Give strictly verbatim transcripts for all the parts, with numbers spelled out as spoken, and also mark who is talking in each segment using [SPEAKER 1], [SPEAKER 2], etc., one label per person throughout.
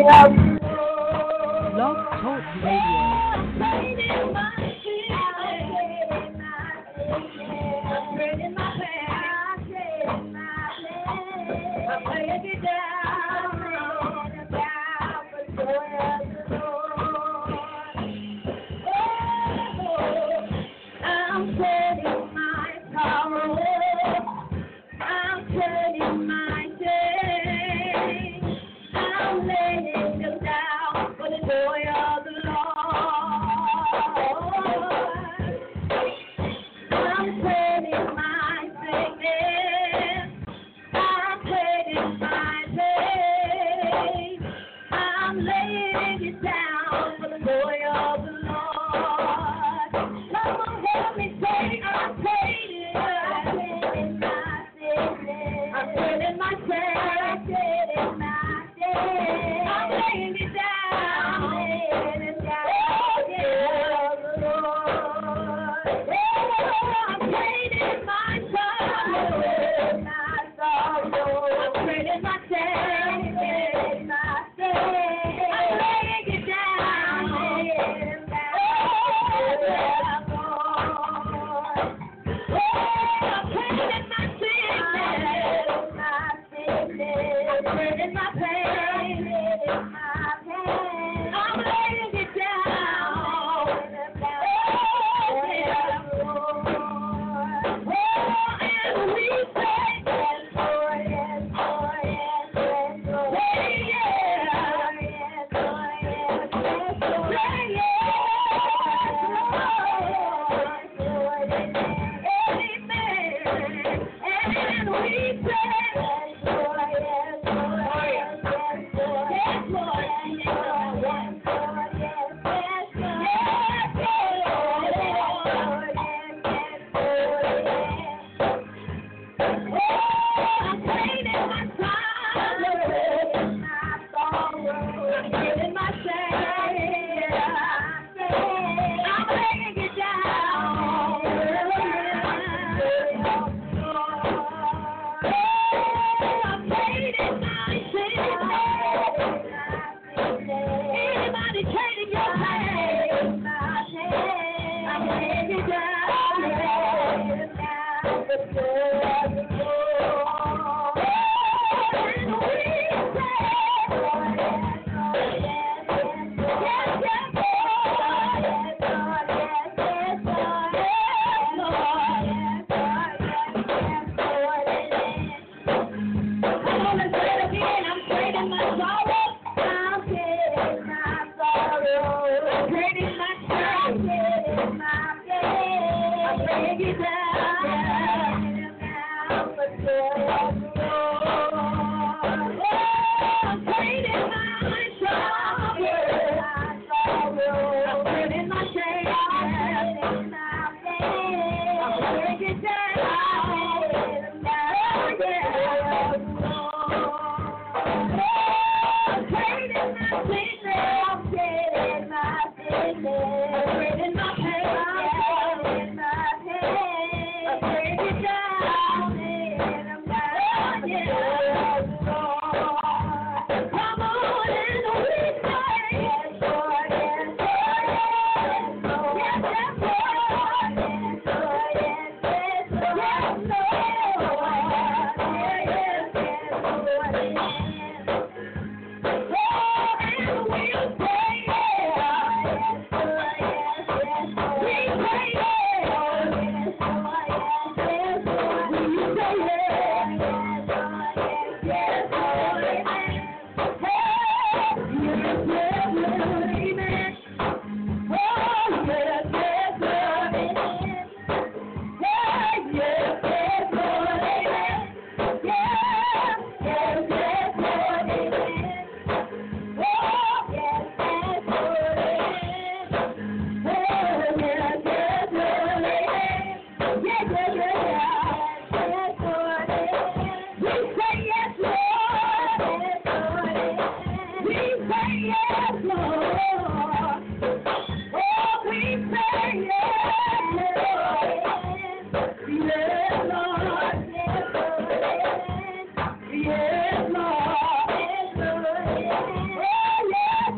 [SPEAKER 1] Blog Talk Radio.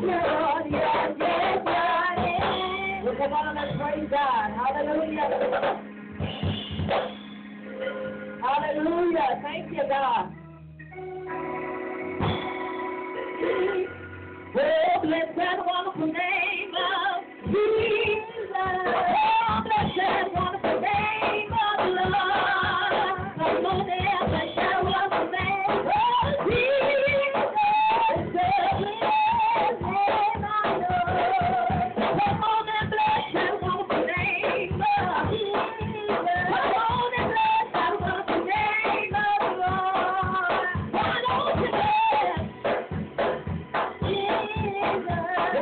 [SPEAKER 2] Lord, yes, yes, Lord, yes. Well, come on, let's praise God. Hallelujah. Hallelujah. Thank you, God. Oh, bless that wonderful name of Jesus. Oh, bless that wonderful name of the Lord. Come on there, bless that wonderful name of Jesus. The blessed name of the Lord. Come on and bless that wonderful name of Jesus. Come on and bless that wonderful name of the Lord. Why don't you bless Jesus?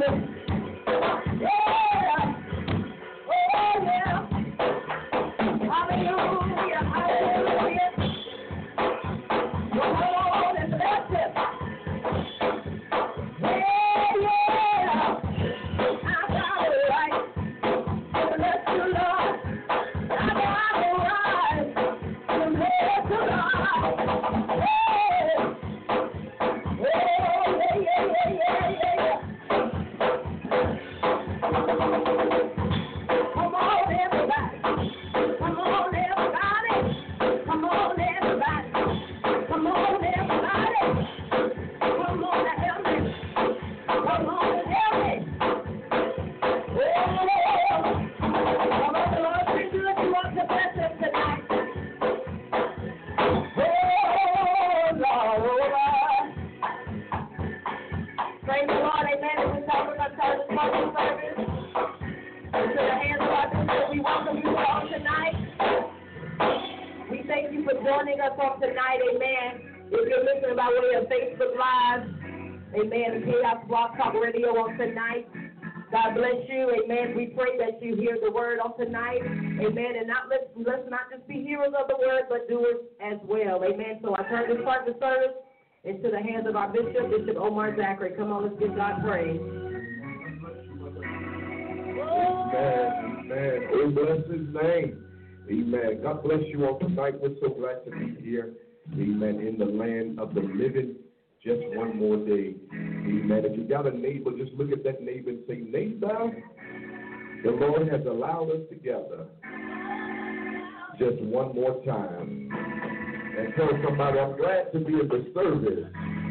[SPEAKER 3] Tonight. God bless you. Amen. We pray that you hear the word on tonight. Amen. And not let's, let's not just be hearers of the word, but doers as well. Amen. So I turn this part of the service into the hands of our bishop, Bishop Omar Zachary. Come on, let's give God praise.
[SPEAKER 4] Amen. Amen. Oh, bless his name. Amen. God bless you all tonight. We're so glad to be here. Amen. In the land of the living. Just one more day. Amen. If you got a neighbor, just look at that neighbor and say, neighbor, the Lord has allowed us together just one more time. And tell somebody, I'm glad to be in the service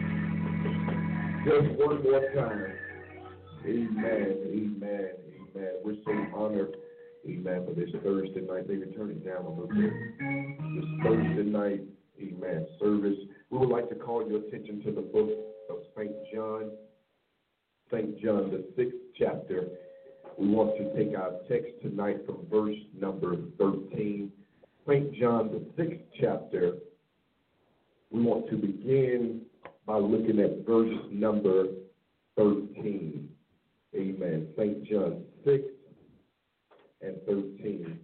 [SPEAKER 4] just one more time. Amen. Amen. Amen. We're so honored. Amen. For this Thursday night. Maybe turn it down a little bit. This Thursday night. Amen. Service. We would like to call your attention to the book of Saint John, Saint John, the sixth chapter. We want to take our text tonight from verse number thirteen. Saint John, the sixth chapter. We want to begin by looking at verse number thirteen. Amen. Saint John six and thirteen.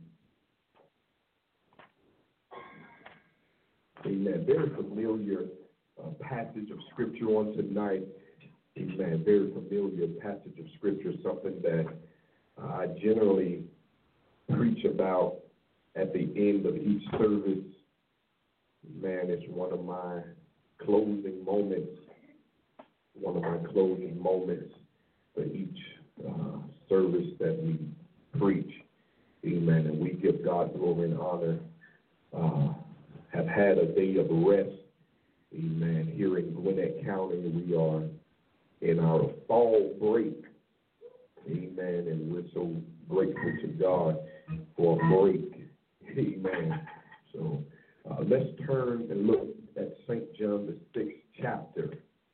[SPEAKER 4] Amen. Very familiar uh, passage of scripture on tonight. Amen. Very familiar passage of scripture, something that uh, I generally preach about at the end of each service. Man, it's one of my closing moments, one of my closing moments for each uh, service that we preach. Amen. And we give God glory and honor. Uh, have had a day of rest, amen, here in Gwinnett County. We are in our fall break, amen, and we're so grateful to God for a break, amen. So uh, let's turn and look at Saint John, the sixth chapter,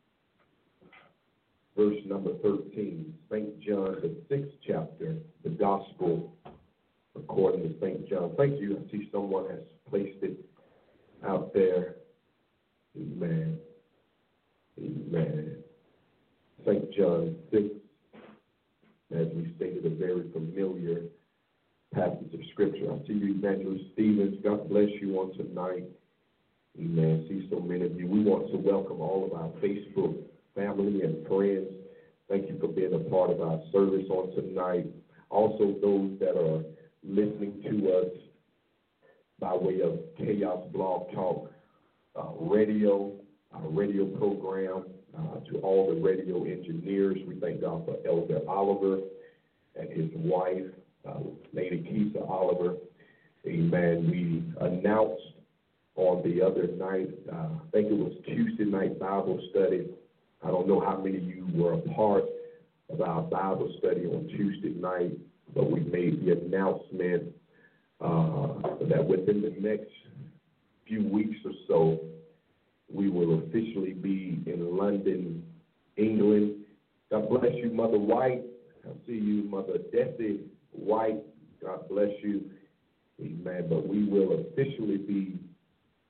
[SPEAKER 4] verse number thirteen. Saint John, the sixth chapter, the gospel according to Saint John. Thank you. I see someone has placed it out there. Amen. Amen. Saint John six, as we stated, a very familiar passage of scripture. I see you, Evangelist Stevens. God bless you on tonight. Amen. I see so many of you. We want to welcome all of our Facebook family and friends. Thank you for being a part of our service on tonight. Also, those that are listening to us by way of Chaos Blog Talk uh, radio, our radio program, uh, to all the radio engineers. We thank God for Elder Oliver and his wife, uh, Lady Keisha Oliver. Amen. We announced on the other night, uh, I think it was Tuesday night Bible study. I don't know how many of you were a part of our Bible study on Tuesday night, but we made the announcement uh, that within the next few weeks or so, we will officially be in London, England. God bless you, Mother White. I see you, Mother Desi White. God bless you. Amen. But we will officially be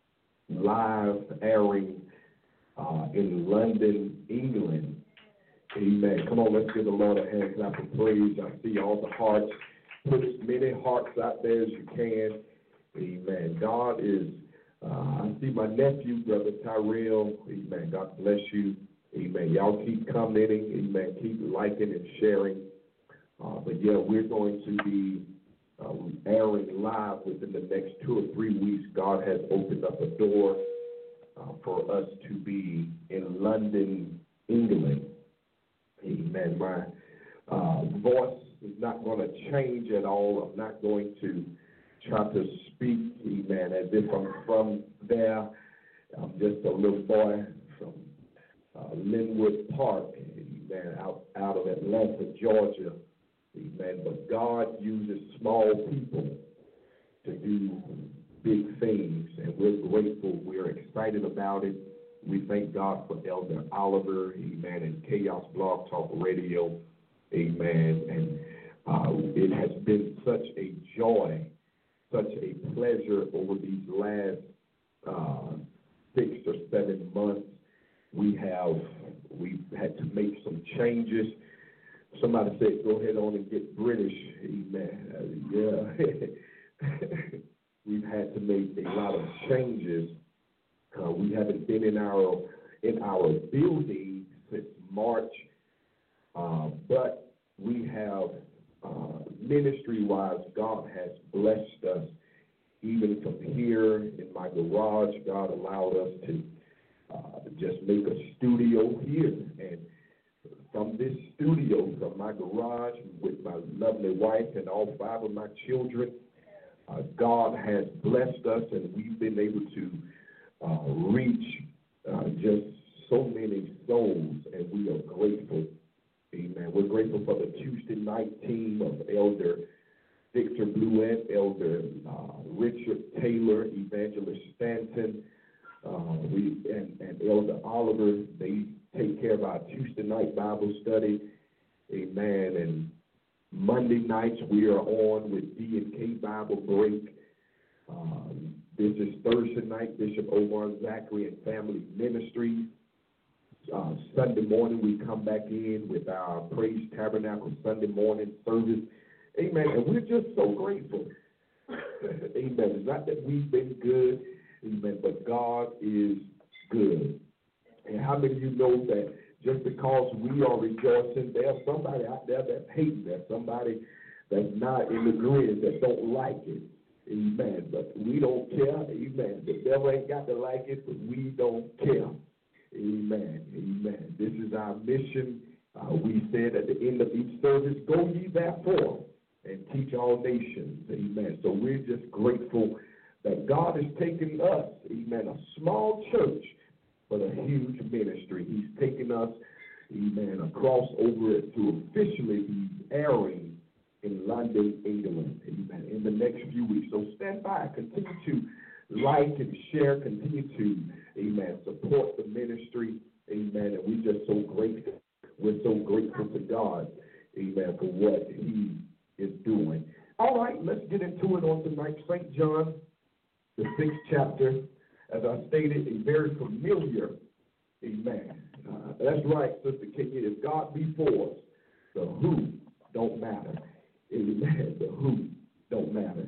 [SPEAKER 4] live airing uh, in London, England. Amen. Come on, let's give the Lord a hand clap of praise. I see all the hearts. Put as many hearts out there as you can. Amen. God is, uh, I see my nephew, Brother Tyrell. Amen. God bless you. Amen. Y'all keep commenting. Amen. Keep liking and sharing. Uh, but, yeah, we're going to be um, airing live within the next two or three weeks. God has opened up a door uh, for us to be in London, England. Amen. My uh, voice is not going to change at all. I'm not going to try to speak, amen, as if I'm from there. I'm just a little boy from uh, Linwood Park, amen, out, out of Atlanta, Georgia, amen. But God uses small people to do big things, and we're grateful. We're excited about it. We thank God for Elder Oliver, amen, and Chaos Blog Talk Radio, amen. And uh, it has been such a joy, such a pleasure over these last uh, six or seven months. We have, we've had to make some changes. Somebody said, go ahead on and get British, amen. Uh, yeah. We've had to make a lot of changes. Uh, we haven't been in our in our building since March, uh, but we have uh, ministry-wise, God has blessed us. Even from here in my garage, God allowed us to uh, just make a studio here, and from this studio, from my garage, with my lovely wife and all five of my children, uh, God has blessed us, and we've been able to Uh, reach uh, just so many souls, and we are grateful. Amen. We're grateful for the Tuesday night team of Elder Victor Bluett, Elder uh, Richard Taylor, Evangelist Stanton, uh, we and, and Elder Oliver. They take care of our Tuesday night Bible study. Amen. And Monday nights we are on with D and K Bible Break. Um, This is Thursday night, Bishop Omar Zachary and Family Ministries. Uh, Sunday morning, we come back in with our Praise Tabernacle Sunday morning service. Amen. And we're just so grateful. Amen. It's not that we've been good, amen, but God is good. And how many of you know that just because we are rejoicing, there's somebody out there that's hating, there's somebody that's not in the grid, that don't like it. Amen. But we don't care. Amen. The devil ain't got to like it, but we don't care. Amen. Amen. This is our mission. Uh, we said at the end of each service, go ye therefore and teach all nations. Amen. So we're just grateful that God has taken us, amen, a small church, but a huge ministry. He's taken us, amen, across over it to officially be airing in London, England, amen, in the next few weeks. So stand by, continue to like and share, continue to, amen, support the ministry, amen, and we're just so grateful. We're so grateful to God, amen, for what he is doing. All right, let's get into it on tonight. Saint John, the sixth chapter, as I stated, a very familiar, amen. Uh, that's right, Sister Kenya, if God be for us, the who don't matter. Amen. The who don't matter.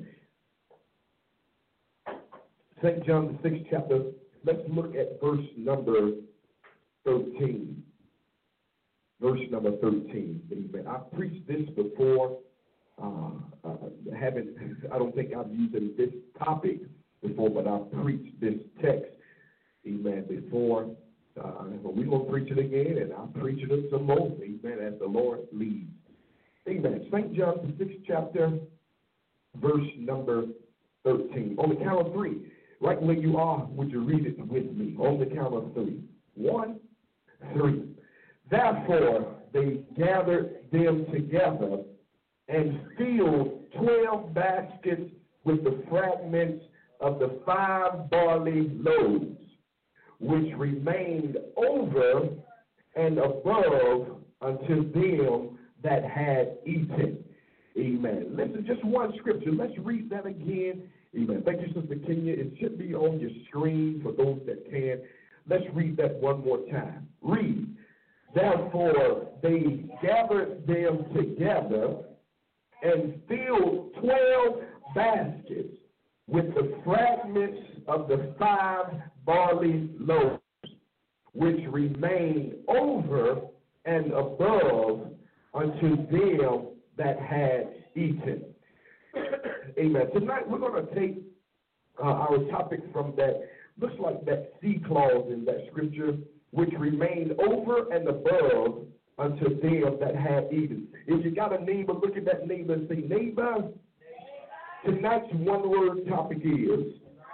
[SPEAKER 4] Saint John, the sixth chapter, let's look at verse number thirteen. Verse number thirteen. Amen. I've preached this before. Uh, uh, haven't, I don't think I've used this topic before, but I've preached this text, amen, before. Uh, but we're going to preach it again, and I'll preach it some more, amen, as the Lord leads. Amen. Saint John, the sixth chapter, verse number thirteen. On the count of three, right where you are, would you read it with me? On the count of three. One, three. Therefore, they gathered them together and filled twelve baskets with the fragments of the five barley loaves, which remained over and above unto them that had eaten. Amen. Listen, just one scripture. Let's read that again. Amen. Thank you, Sister Kenya. It should be on your screen for those that can. Let's read that one more time. Read. Therefore, they gathered them together and filled twelve baskets with the fragments of the five barley loaves, which remained over and above unto them that had eaten. Amen. Tonight we're going to take uh, our topic from that, looks like that C clause in that scripture, which remained over and above unto them that had eaten. If you got a neighbor, look at that neighbor and say, neighbor, tonight's one word topic is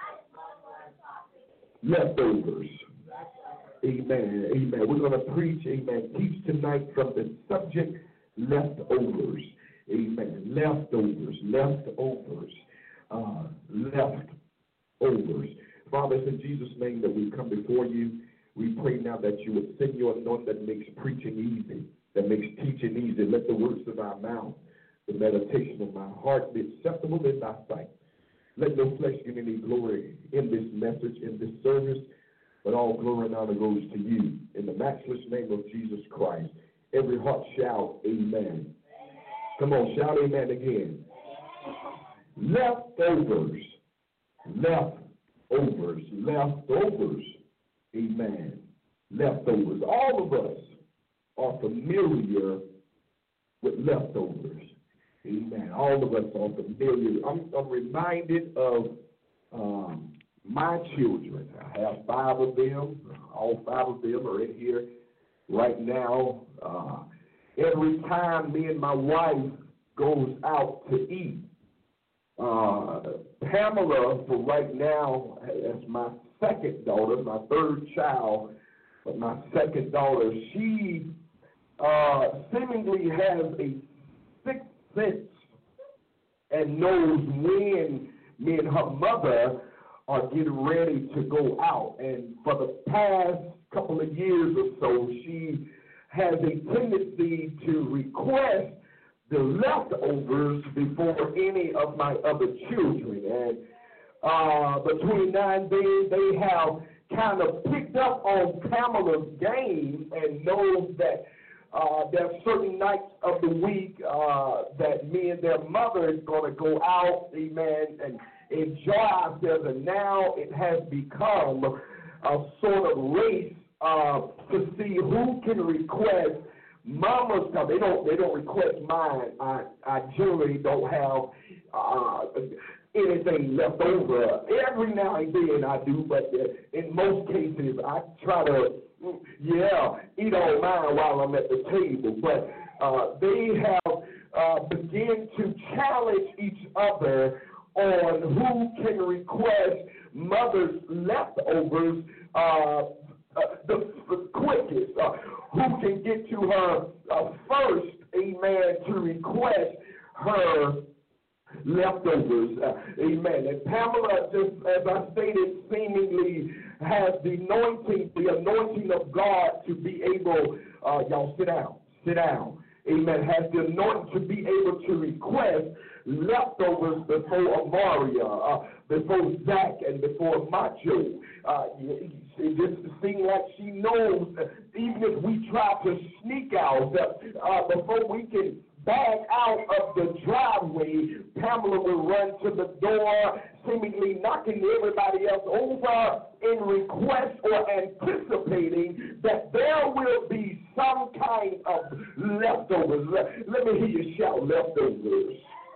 [SPEAKER 4] leftovers. Amen. Amen. We're going to preach, amen, teach tonight from the subject leftovers. Amen. Leftovers. Leftovers. Uh, leftovers. Father, it's in Jesus' name that we come before you. We pray now that you would send your anointing that makes preaching easy, that makes teaching easy. Let the words of our mouth, the meditation of my heart be acceptable in thy sight. Let no flesh get any glory in this message, in this service, but all glory and honor goes to you. In the matchless name of Jesus Christ, every heart shout, amen. Come on, shout amen again. Leftovers. Leftovers. Leftovers. Amen. Leftovers. All of us are familiar with leftovers. Amen. All of us are familiar. I'm, I'm reminded of um, my children. I have five of them. All five of them are in here right now. Uh, every time me and my wife goes out to eat, uh, Pamela, for right now, as my second daughter, my third child, but my second daughter, she uh, seemingly has a sixth sense and knows when me and her mother are getting ready to go out. And for the past couple of years or so, she has a tendency to request the leftovers before any of my other children. And uh, between now and then, they have kind of picked up on Pamela's game and knows that uh, there are certain nights of the week uh, that me and their mother is going to go out, amen, and enjoy ourselves. And now it has become a sort of race uh, to see who can request Mama's stuff. They don't. They don't request mine. I. I generally don't have uh, anything left over. Every now and then I do, but in most cases I try to, yeah, eat all mine while I'm at the table. But uh, they have uh, begun to challenge each other on who can request mother's leftovers uh, uh, the, the quickest. Uh, who can get to her uh, first, amen, to request her leftovers, uh, amen. And Pamela, just as I stated, seemingly has the anointing, the anointing of God to be able, uh, y'all sit down, sit down, amen, has the anointing to be able to request leftovers before Amaria, uh, before Zach, and before Macho. Uh, it just seems like she knows, uh, even if we try to sneak out, uh, uh, before we can back out of the driveway, Pamela will run to the door, seemingly knocking everybody else over in request or anticipating that there will be some kind of leftovers. Let, let me hear you shout leftovers.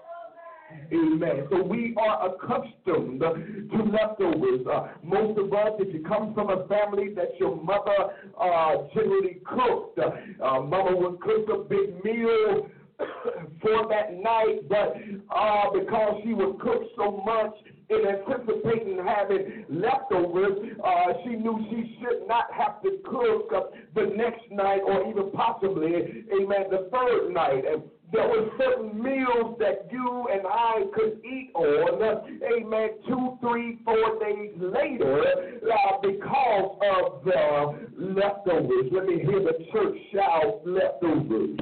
[SPEAKER 4] Amen. So we are accustomed to leftovers. Uh, most of us, if you come from a family that your mother uh, generally cooked, uh, mama would cook a big meal for that night, but uh, because she would cook so much in anticipating having leftovers, uh, she knew she should not have to cook uh, the next night or even possibly, amen, the third night. And there were certain meals that you and I could eat on, amen, two, three, four days later uh, because of the leftovers. Let me hear the church shout leftovers.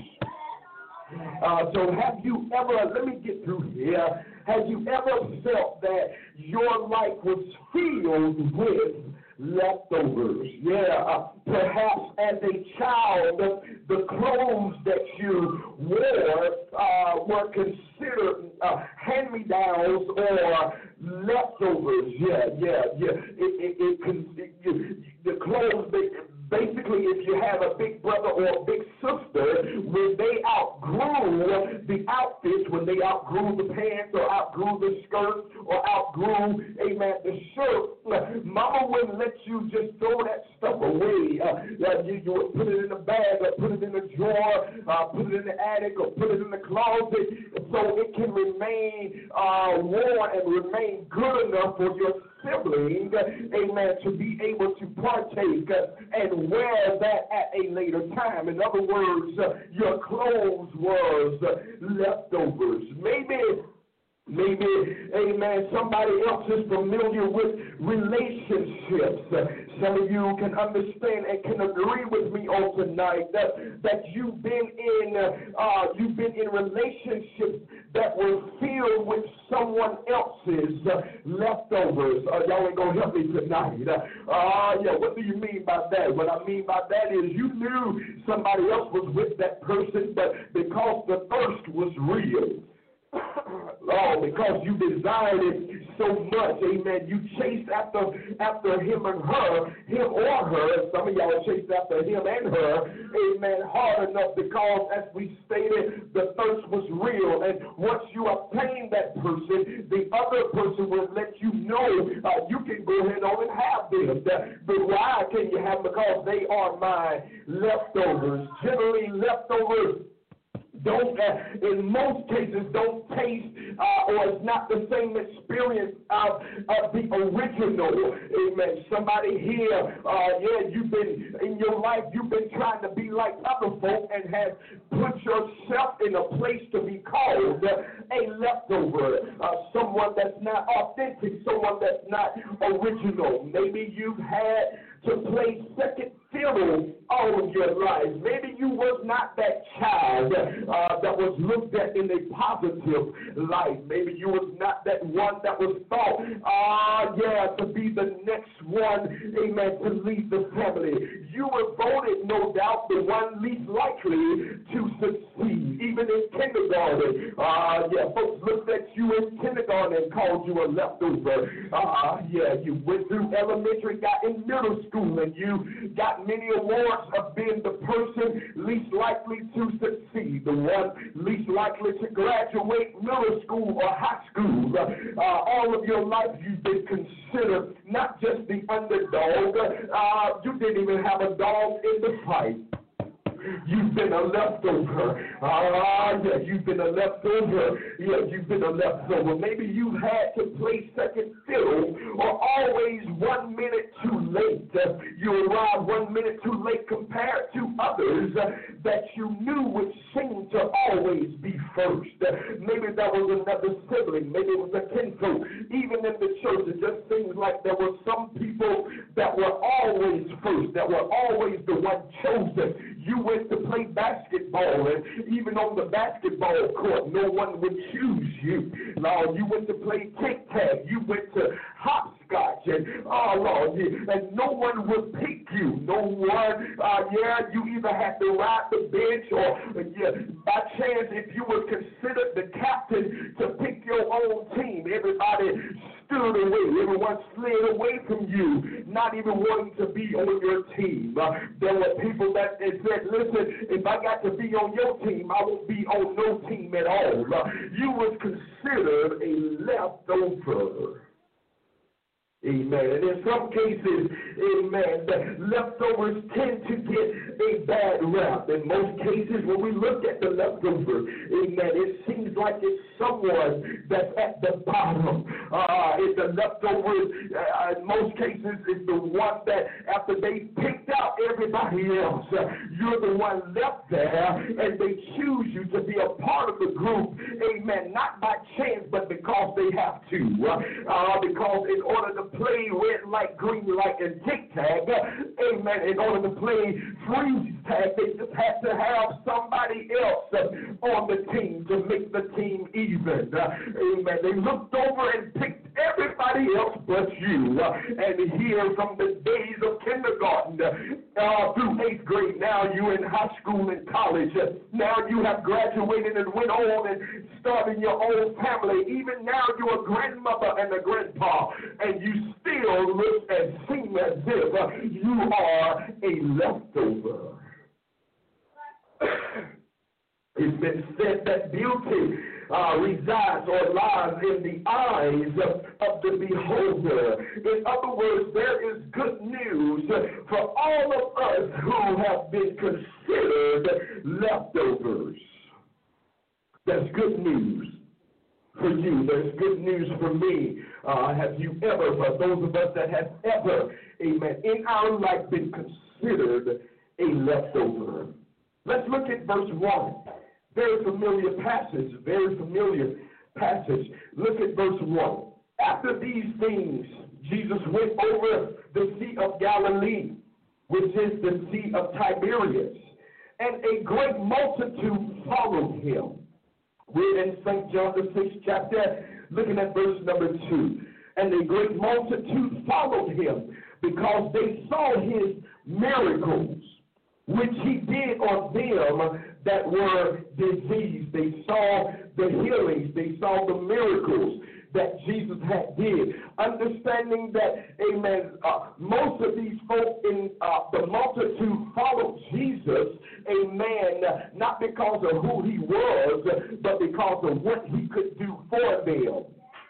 [SPEAKER 4] Uh, so have you ever, let me get through here, have you ever felt that your life was filled with leftovers. Yeah, uh, perhaps as a child, the clothes that you wore uh, were considered uh, hand-me-downs or leftovers. Yeah, yeah, yeah. It, it, it, it, it, the clothes, they, basically, if you have a big brother or a big sister, when they outgrew the outfits, when they outgrew the pants or outgrew the skirt or outgrew, amen, the shirt, mama wouldn't let you just throw that stuff away. Uh, you, you would put it in a bag or put it in a drawer, uh, put it in the attic or put it in the closet so it can remain uh, worn and remain good enough for your sibling, amen, to be able to partake and wear that at a later time. In other words, your clothes was leftovers. Maybe Maybe, amen, somebody else is familiar with relationships. Some of you can understand and can agree with me on tonight that, that you've been in uh, you've been in relationships that were filled with someone else's leftovers. Uh, y'all ain't gonna help me tonight. Uh, yeah, what do you mean by that? What I mean by that is you knew somebody else was with that person, but because the thirst was real, oh, because you desired it so much, amen, you chased after after him and her, him or her. Some of y'all chased after him and her, amen, hard enough because, as we stated, the thirst was real. And once you obtain that person, the other person will let you know uh, you can go ahead on and have them. But why can you have them? Because they are my leftovers. Generally, leftovers don't, uh, in most cases, don't taste uh, or it's not the same experience of, of the original. Amen. Somebody here, uh, yeah, you've been, in your life, you've been trying to be like other folk and have put yourself in a place to be called a leftover, uh, someone that's not authentic, someone that's not original. Maybe you've had to play second fiddle all of your life. Maybe you was not that child uh, that was looked at in a positive light. Maybe you was not that one that was thought, ah, uh, yeah, to be the next one, amen, to lead the family. You were voted, no doubt, the one least likely to succeed, even in kindergarten. Ah, uh, yeah, folks looked at you in kindergarten and called you a leftover. Ah, uh, yeah, you went through elementary, got in middle school, and you got many awards of being the person least likely to succeed, the one least likely to graduate middle school or high school. Uh, all of your life you've been considered not just the underdog, uh, you didn't even have a dog in the fight. You've been a leftover. Ah, yeah, you've been a leftover. Yeah, you've been a leftover. Maybe you've had to play second fiddle or always one minute too late. Uh, you arrived one minute too late compared to others uh, that you knew would seem to always be first. Uh, maybe that was another sibling. Maybe it was a kinfolk. Even in the church, it just seems like there were some people that were always first, that were always the one chosen. You went to play basketball, and even on the basketball court, no one would choose you. Lord, you went to play tic-tac. You went to hopscotch, and oh, Lord, and no one would pick you. No one, uh, yeah, you either had to ride the bench or, yeah, by chance, if you were considered the captain to pick your own team, everybody stood away. Everyone slid away from you, not even wanting to be on your team. Uh, there were people that said, listen, if I got to be on your team, I won't be on no team at all. Uh, you was considered a leftover. Amen. And in some cases, amen, the leftovers tend to get a bad rap. In most cases, when we look at the leftover, amen, it seems like it's someone that's at the bottom. Uh, it's the leftovers, uh, in most cases, is the one that after they picked out everybody else, uh, you're the one left there, and they choose you to be a part of the group, amen, not by chance, but because they have to. Uh, uh, because in order to play red light, green light, and tic-tac, amen, in order to play freeze tag, they just had to have somebody else uh, on the team to make the team even. Uh, amen. They looked over and picked everybody nobody else but you. Uh, and here from the days of kindergarten uh, through eighth grade, now you in high school and college. Uh, now you have graduated and went on and started your own family. Even now you're a grandmother and a grandpa, and you still look and seem as if uh, you are a leftover. It's been said that beauty uh, resides or lies in the eyes of, of the beholder. In other words, there is good news for all of us who have been considered leftovers. That's good news for you. There's good news for me. Uh, have you ever, for those of us that have ever, amen, in our life been considered a leftover? Let's look at verse one. Very familiar passage, very familiar passage. Look at verse one. After these things, Jesus went over the Sea of Galilee, which is the Sea of Tiberias, and a great multitude followed him. We're in Saint John the sixth chapter, looking at verse number two. And a great multitude followed him because they saw his miracles, which he did on them that were diseased. They saw the healings. They saw the miracles that Jesus had did. Understanding that, amen, uh, most of these folk in uh, the multitude followed Jesus, amen, not because of who he was, but because of what he could do for them.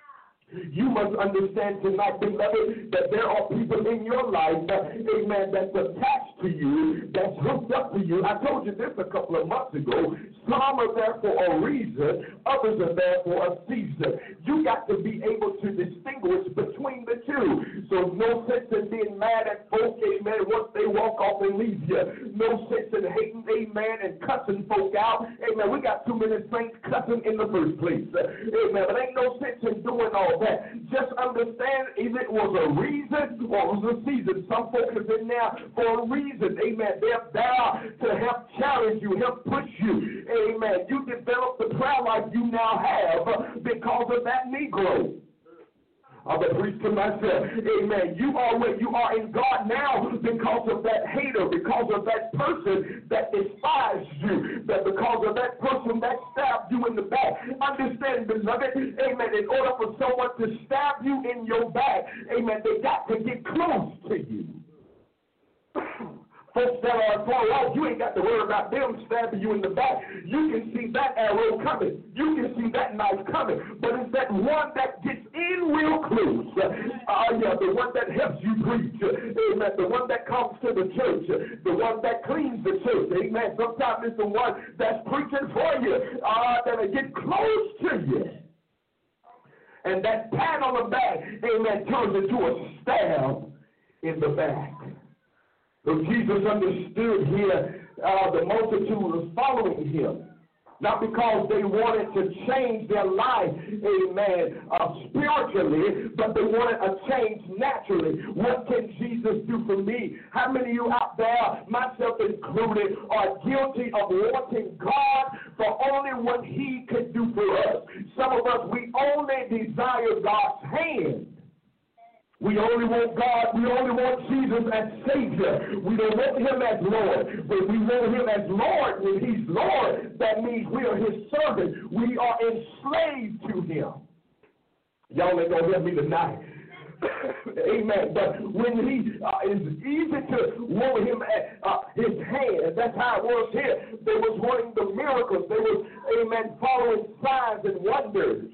[SPEAKER 4] You must understand tonight, beloved, that there are people in your life, uh, amen, that's attached to you, that's hooked up to you. I told you this a couple of months ago. Some are there for a reason, others are there for a season. You got to be able to distinguish between the two. So no sense in being mad at folk, amen, once they walk off and leave you. No sense in hating, amen, and cussing folk out. Amen, we got too many saints cussing in the first place. Amen, but ain't no sense in doing all that. Just understand if it was a reason or it was a season. Some folks have been there for a reason. Amen. They're there to help challenge you, help push you. Amen. You develop the prayer life you now have because of that Negro. I'm a priest to myself. Amen. You are where you are in God now because of that hater, because of that person that despised you, that because of that person that stabbed you in the back. Understand, beloved, amen, in order for someone to stab you in your back, amen, they got to get close to you. Folks that are far off, you ain't got to worry about them stabbing you in the back. You can see that arrow coming. You can see that knife coming. But it's that one that gets in real close. Uh, yeah, the one that helps you preach. Amen. The one that comes to the church. The one that cleans the church. Amen. Sometimes it's the one that's preaching for you. Uh, that'll get close to you. And that pat on the back, amen, turns into a stab in the back. So Jesus understood here uh, the multitude was following him, not because they wanted to change their life, amen, uh, spiritually, but they wanted a change naturally. What can Jesus do for me? How many of you out there, myself included, are guilty of wanting God for only what he could do for us? Some of us, we only desire God's hand. We only want God, we only want Jesus as Savior. We don't want him as Lord. But we want him as Lord. When he's Lord, that means we are his servant. We are enslaved to him. Y'all ain't going to hear me tonight. Amen. But when he uh, it's easy to want him at uh, his hand. That's how it was here. They was wanting the miracles. They was, amen, following signs and wonders.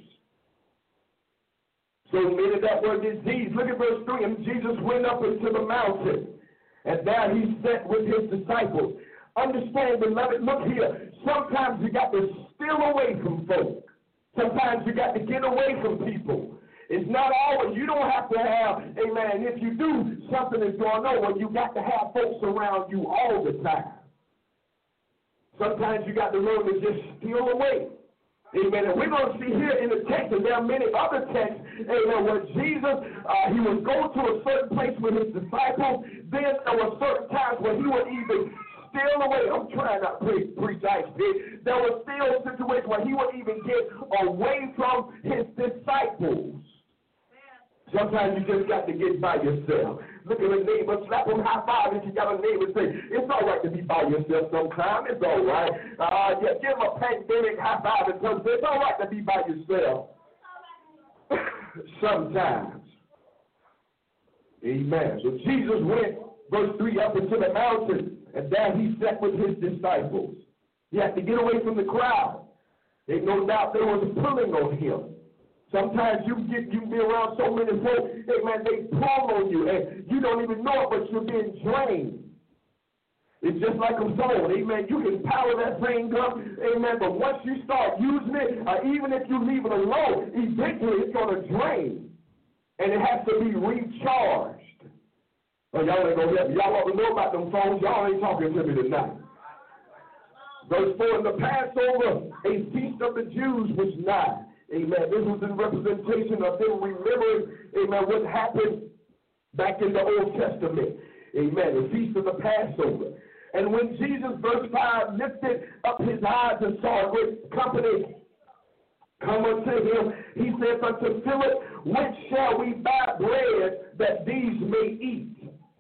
[SPEAKER 4] So many that were diseased. Look at verse three. And Jesus went up into the mountain, and there he sat with his disciples. Understand, beloved, look here. Sometimes you got to steal away from folk. Sometimes you got to get away from people. It's not always, you don't have to have, amen, if you do, something is going on. Well, you got to have folks around you all the time. Sometimes you got to learn to just steal away. Amen. And we're going to see here in the text, and there are many other texts, amen, where Jesus, uh, he would go to a certain place with his disciples. Then there were certain times where he would even steal away. I'm trying not to pre- preach ice pick. There were still situations where he would even get away from his disciples. Sometimes you just got to get by yourself. Look at a neighbor, slap him high five if you got a neighbor, say, it's all right to be by yourself sometimes. It's all right. Uh, yeah, give him a pandemic high five and tell him, it's all right to be by yourself. Sometimes. Amen. So Jesus went, verse three, up into the mountain, and there he sat with his disciples. He had to get away from the crowd. They no doubt they was pulling on him. Sometimes you get you be around so many folks, amen, they pull on you, and you don't even know it, but you're being drained. It's just like a phone, amen. You can power that thing up, amen, but once you start using it, uh, even if you leave it alone, eventually it's going to drain, and it has to be recharged. Oh, y'all ain't going to let me. Y'all want to know about them phones. Y'all ain't talking to me tonight. Verse four, in the Passover, a feast of the Jews was nigh. Amen. This was in representation of them remembering, amen, what happened back in the Old Testament. Amen. The feast of the Passover. And when Jesus, verse five, lifted up his eyes and saw a great company come unto him, he said unto Philip, whence shall we buy bread that these may eat?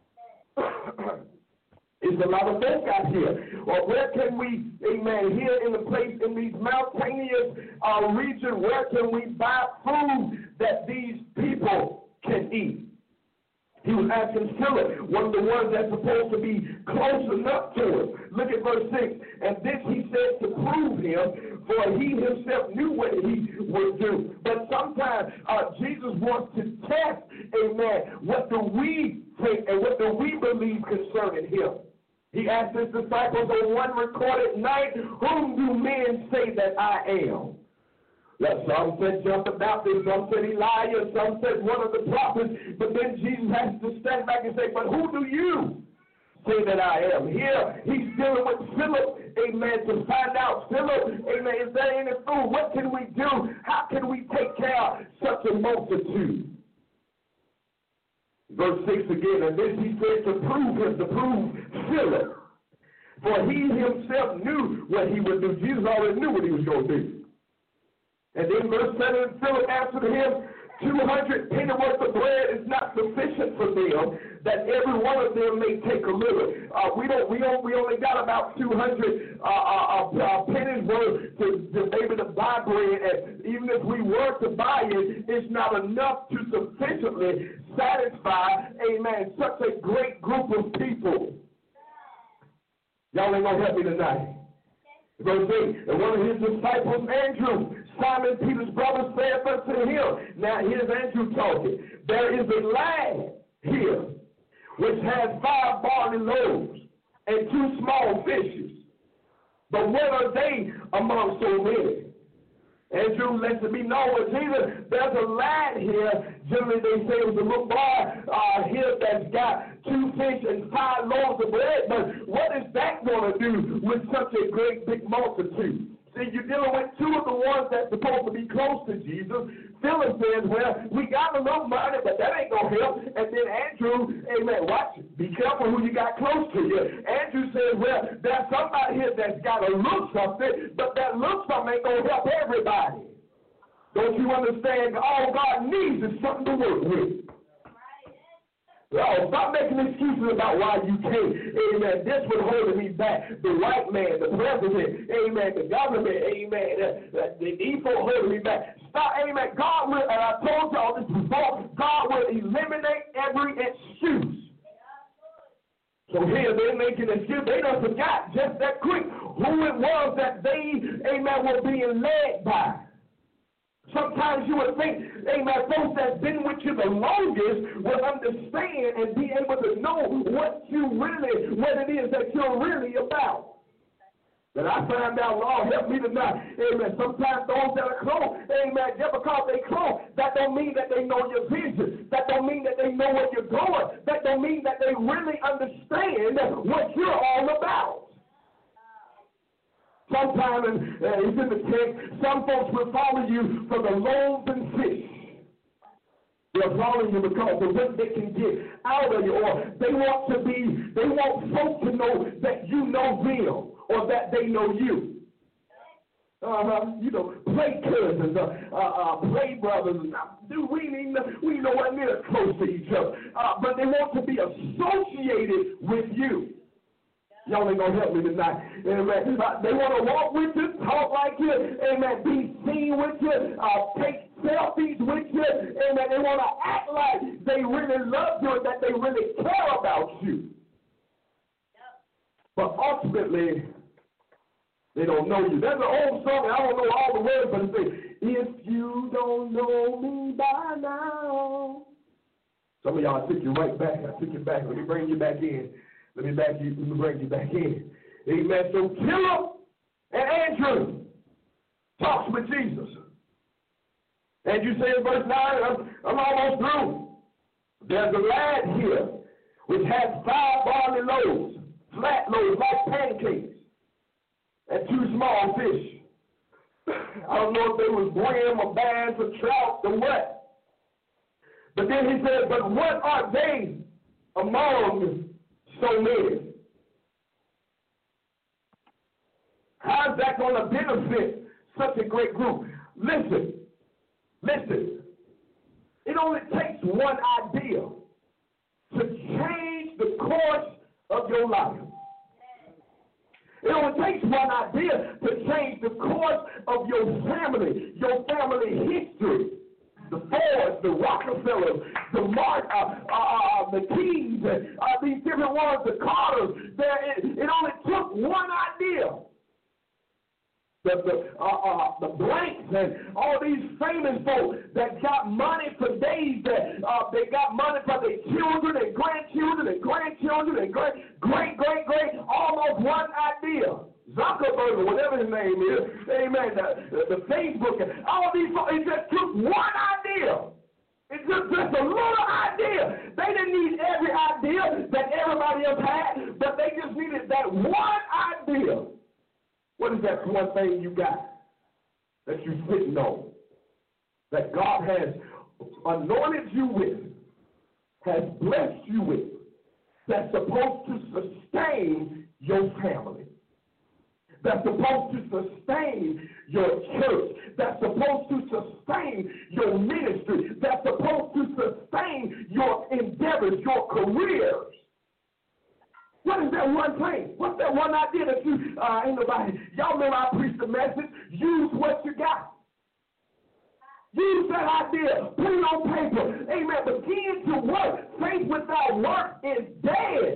[SPEAKER 4] It's a lot of folk out here. Or where can we, amen, here in the place, in these mountainous uh, region, where can we buy food that these people can eat? He was asking Philip, one of the ones that's supposed to be close enough to him. Look at verse six. And this he said to prove him, for he himself knew what he would do. But sometimes uh, Jesus wants to test, amen, what do we think and what do we believe concerning him. He asked his disciples on one recorded night, whom do men say that I am? Some said John the Baptist, some said Elijah, some said one of the prophets. But then Jesus has to stand back and say, but who do you say that I am? Here he's dealing with Philip, amen, to find out, Philip, amen, is there any food? What can we do? How can we take care of such a multitude? Verse six again, and this he said to prove him, to prove Philip. For he himself knew what he would do. Jesus already knew what he was going to do. And then verse seven, Philip answered him, two hundred penny worth of bread is not sufficient for them, that every one of them may take a little. Uh, we don't, we don't, we only got about two hundred uh, uh, uh, pennies worth to, to maybe to buy bread, and even if we were to buy it, it's not enough to sufficiently satisfy, amen, such a great group of people. Y'all ain't gonna help me tonight. Verse eight, and one of his disciples, Andrew, Simon Peter's brother, saith unto him, now here's Andrew talking, there is a lad here which has five barley loaves and two small fishes. But what are they among so many? Andrew lets me know it's either there's a lad here, generally they say it was a little boy uh, here that's got two fish and five loaves of bread, but what is that going to do with such a great big multitude? See, you're dealing with two of the ones that's supposed to be close to Jesus. Philip says, well, we got a little money, but that ain't going to help. And then Andrew, amen, watch it. Be careful who you got close to you. Andrew says, well, there's somebody here that's got a little something, but that little something ain't going to help everybody. Don't you understand? All God needs is something to work with. Oh, stop making excuses about why you can't. Amen. This was holding me back. The white man, the president, amen, the government, amen, the, the evil holding me back. Stop, amen. God will, and I told y'all this before, God will eliminate every excuse. So here they're making an excuse. They done forgot just that quick who it was that they, amen, were being led by. Sometimes you would think, amen, folks that's been with you the longest will understand and be able to know what you really, what it is that you're really about. But I found out, Lord, help me tonight. Amen. Sometimes those that are close, amen, just because they close, that don't mean that they know your vision. That don't mean that they know where you're going. That don't mean that they really understand what you're all about. Sometimes, uh, it's in the text, some folks will follow you for the loaves and fish. They'll follow you because of what they can get out of you, or they want to be, they want folks to know that you know them, or that they know you. Uh-huh. You know, play cousins, uh, uh, uh, play brothers. Dude, we ain't we know what near close to each other. Uh, but they want to be associated with you. Y'all ain't gonna help me tonight. Amen. Uh, they want to walk with you, talk like you, amen, be seen with you, uh, take selfies with you, amen. They want to act like they really love you and that they really care about you. But ultimately, they don't know you. There's an old song, and I don't know all the words, but it says, if you don't know me by now. Some of y'all took you right back. I took you back. Let me bring you back in. Let me back you. Let me bring you back in. Amen. So Philip and Andrew talks with Jesus. And you say in verse nine, I'm, I'm almost through. There's a lad here which has five barley loaves, flat loaves like pancakes, and two small fish. I don't know if they was brim or bass or trout or what. But then he said, but what are they among so many? How's that going to benefit such a great group? Listen, listen. It only takes one idea to change the course of your life. It only takes one idea to change the course of your family, your family history. The Fords, the Rockefellers, the Mark, uh, uh, the Keys, uh, these different ones, the Carters. There, it, it only took one idea. The the, uh, uh, the Blanks and all these famous folks that got money for days, that uh, they got money for their children and grandchildren and grandchildren and great, great, great, great, almost one idea. Zuckerberg, or whatever his name is, amen, the, the, the Facebook, all these folks, it just took one idea. It took just a little idea. They didn't need every idea that everybody else had, but they just needed that one idea. What is that one thing you got that you're sitting on, that God has anointed you with, has blessed you with, that's supposed to sustain your family, that's supposed to sustain your church, that's supposed to sustain your ministry, that's supposed to sustain your endeavors, your careers? What is that one thing? What's that one idea that you, uh, ain't nobody, y'all know I preach the message, use what you got. Use that idea, put it on paper, amen, begin to work. Faith without work is dead.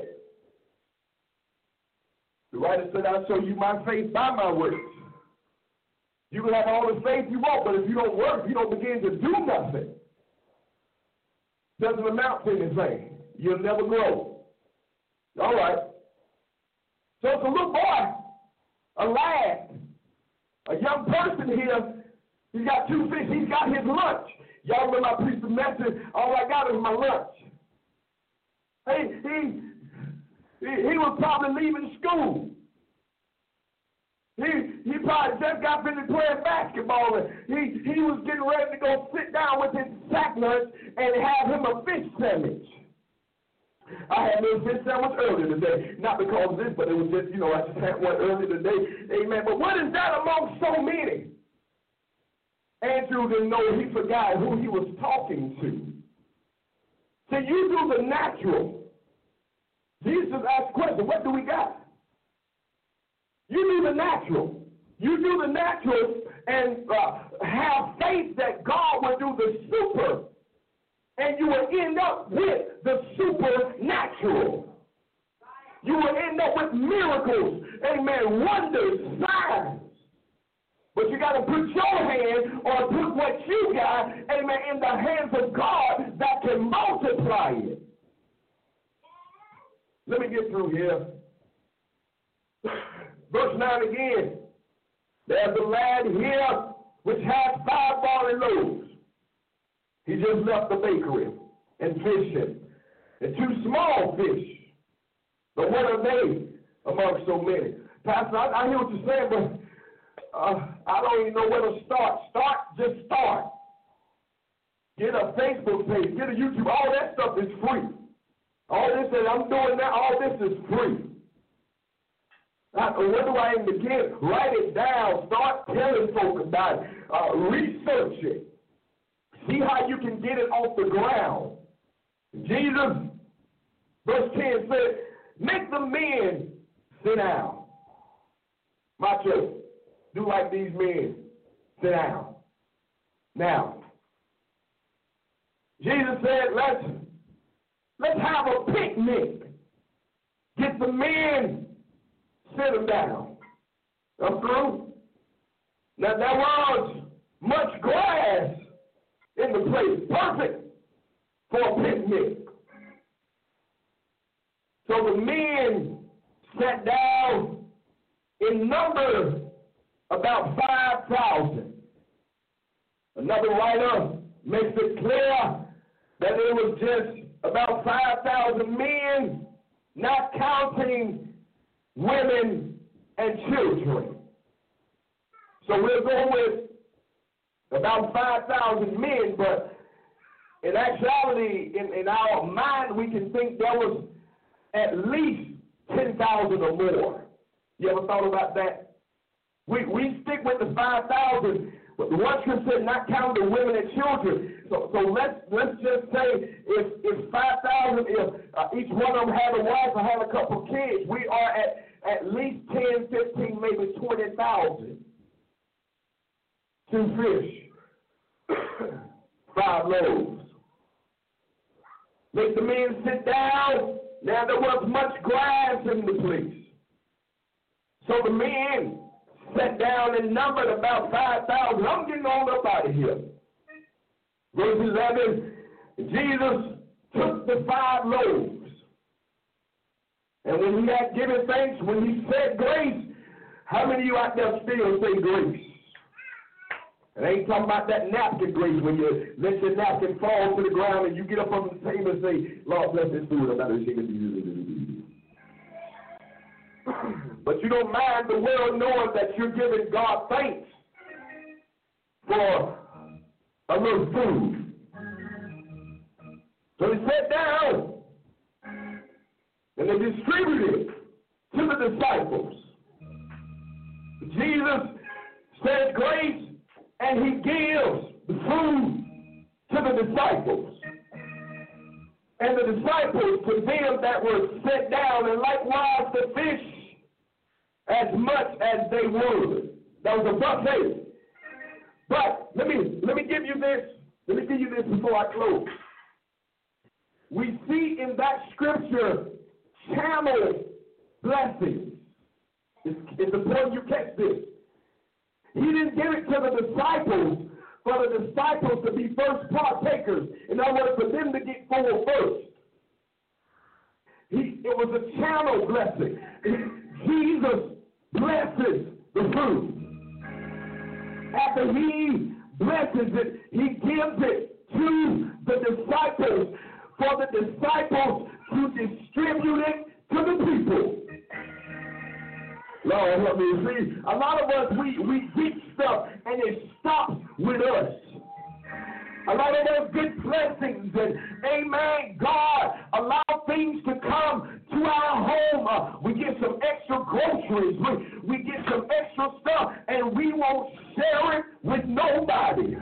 [SPEAKER 4] The writer said, I'll show you my faith by my works. You can have all the faith you want, but if you don't work, if you don't begin to do nothing, doesn't amount to anything. You'll never grow. All right. So it's a little boy, a lad, a young person here. He's got two fish. He's got his lunch. Y'all remember I preached the message, all I got is my lunch. Hey, he, he, he was probably leaving school. He, he probably just got finished playing basketball, and he, he was getting ready to go sit down with his sack lunch and have him a fish sandwich. I had a fish sandwich earlier today, not because of this, but it was just, you know, I just had one earlier today. Amen. But what is that among so many? Andrew didn't know, he forgot who he was talking to. So you do the natural. Jesus asked the question, what do we got? You do the natural. You do the natural and uh, have faith that God will do the super. And you will end up with the supernatural. You will end up with miracles, amen, wonders, signs. But you got to put your hand or put what you got, amen, in the hands of God that can multiply it. Let me get through here. Verse nine again. There's a lad here which has five barley loaves. He just left the bakery and fishing. And two small fish. But what are they among so many? Pastor, I, I hear what you're saying, but uh, I don't even know where to start. Start, just start. Get a Facebook page, get a YouTube. All that stuff is free. All this that I'm doing now, all this is free. Uh, what do I even begin? Write it down. Start telling folk about it. Uh, research it. See how you can get it off the ground. Jesus, verse ten said, make the men sit down. My church, do like these men. Sit down. Now, Jesus said, let's, let's have a picnic. Get the men, sit them down. I'm through. Now, there was much grass in the place. Perfect for a picnic. So the men sat down in number about five thousand. Another writer makes it clear that it was just about five thousand men, not counting women and children. So we'll go with about five thousand men, but in actuality, in, in our mind, we can think there was at least ten thousand or more. You ever thought about that? We we stick with the five thousand, but the one scripture said not count the women and children. So so let's let's just say if if five thousand, if uh, each one of them had a wife or had a couple of kids, we are at at least ten, fifteen, maybe twenty thousand. Two fish, five loaves. Make the men sit down. Now there was much grass in the place. So the men sat down and numbered about five thousand. I'm getting on up out of here. Verse eleven, Jesus took the five loaves. And when he had given thanks, when he said grace, how many of you out there still say grace? And I ain't talking about that napkin grace when you let your napkin fall to the ground and you get up on the table and say, Lord, bless this food. I'm not ashamed of you. But you don't mind the world knowing that you're giving God thanks for a little food. So they sat down and they distributed it to the disciples. Jesus said grace and he gives the food to the disciples. And the disciples to them that were set down, and likewise the fish as much as they would. That was a buffet. But let me let me give you this. Let me give you this before I close. We see in that scripture channel blessings. It's, it's important you catch this. He didn't give it to the disciples for the disciples to be first partakers. In other words, for them to get full first. He, it was a channel blessing. Jesus blesses the food. After he blesses it, he gives it to the disciples for the disciples to distribute it to the people. Lord help me. See, a lot of us, we, we get stuff and it stops with us. A lot of those good blessings and, amen, God allow things to come to our home. Uh, we get some extra groceries. We, we get some extra stuff and we won't share it with nobody.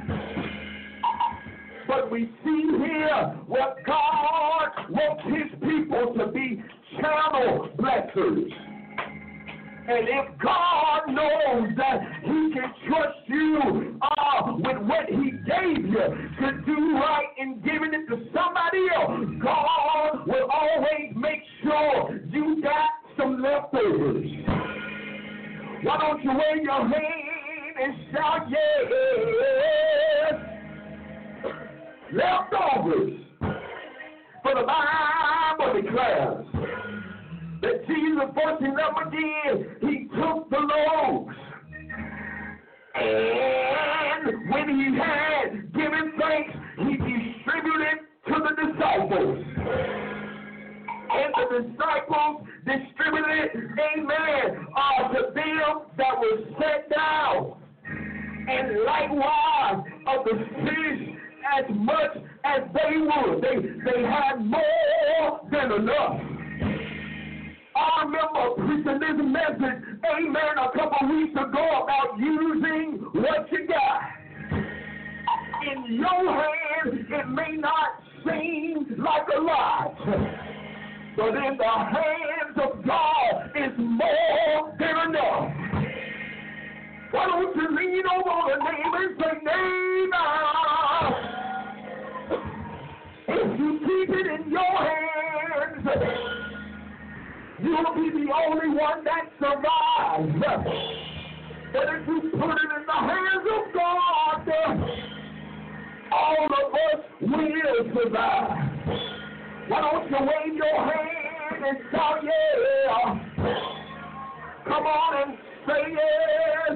[SPEAKER 4] But we see here what God wants his people to be channel blessers. And if God knows that he can trust you uh, with what he gave you to do right in giving it to somebody else, God will always make sure you got some leftovers. Why don't you wave your hand and shout, yes, leftovers. For the Bible declares that Jesus, verse eleven again, he took the loaves. And when he had given thanks, he distributed to the disciples. And the disciples distributed, amen, uh, to them that were set down. And likewise of the fish as much as they would. They, they had more than enough.
[SPEAKER 5] I remember preaching this message, amen, a couple weeks ago about using what you got. In your hand, it may not seem like a lot, but in the hands of God, it's more than enough. Why don't you lean over the neighbor and say, neighbor, if you keep it in your hands, you'll be the only one that survives. But if you put it in the hands of God, all of us will survive. Why don't you wave your hand and shout, yeah. Come on and say yes.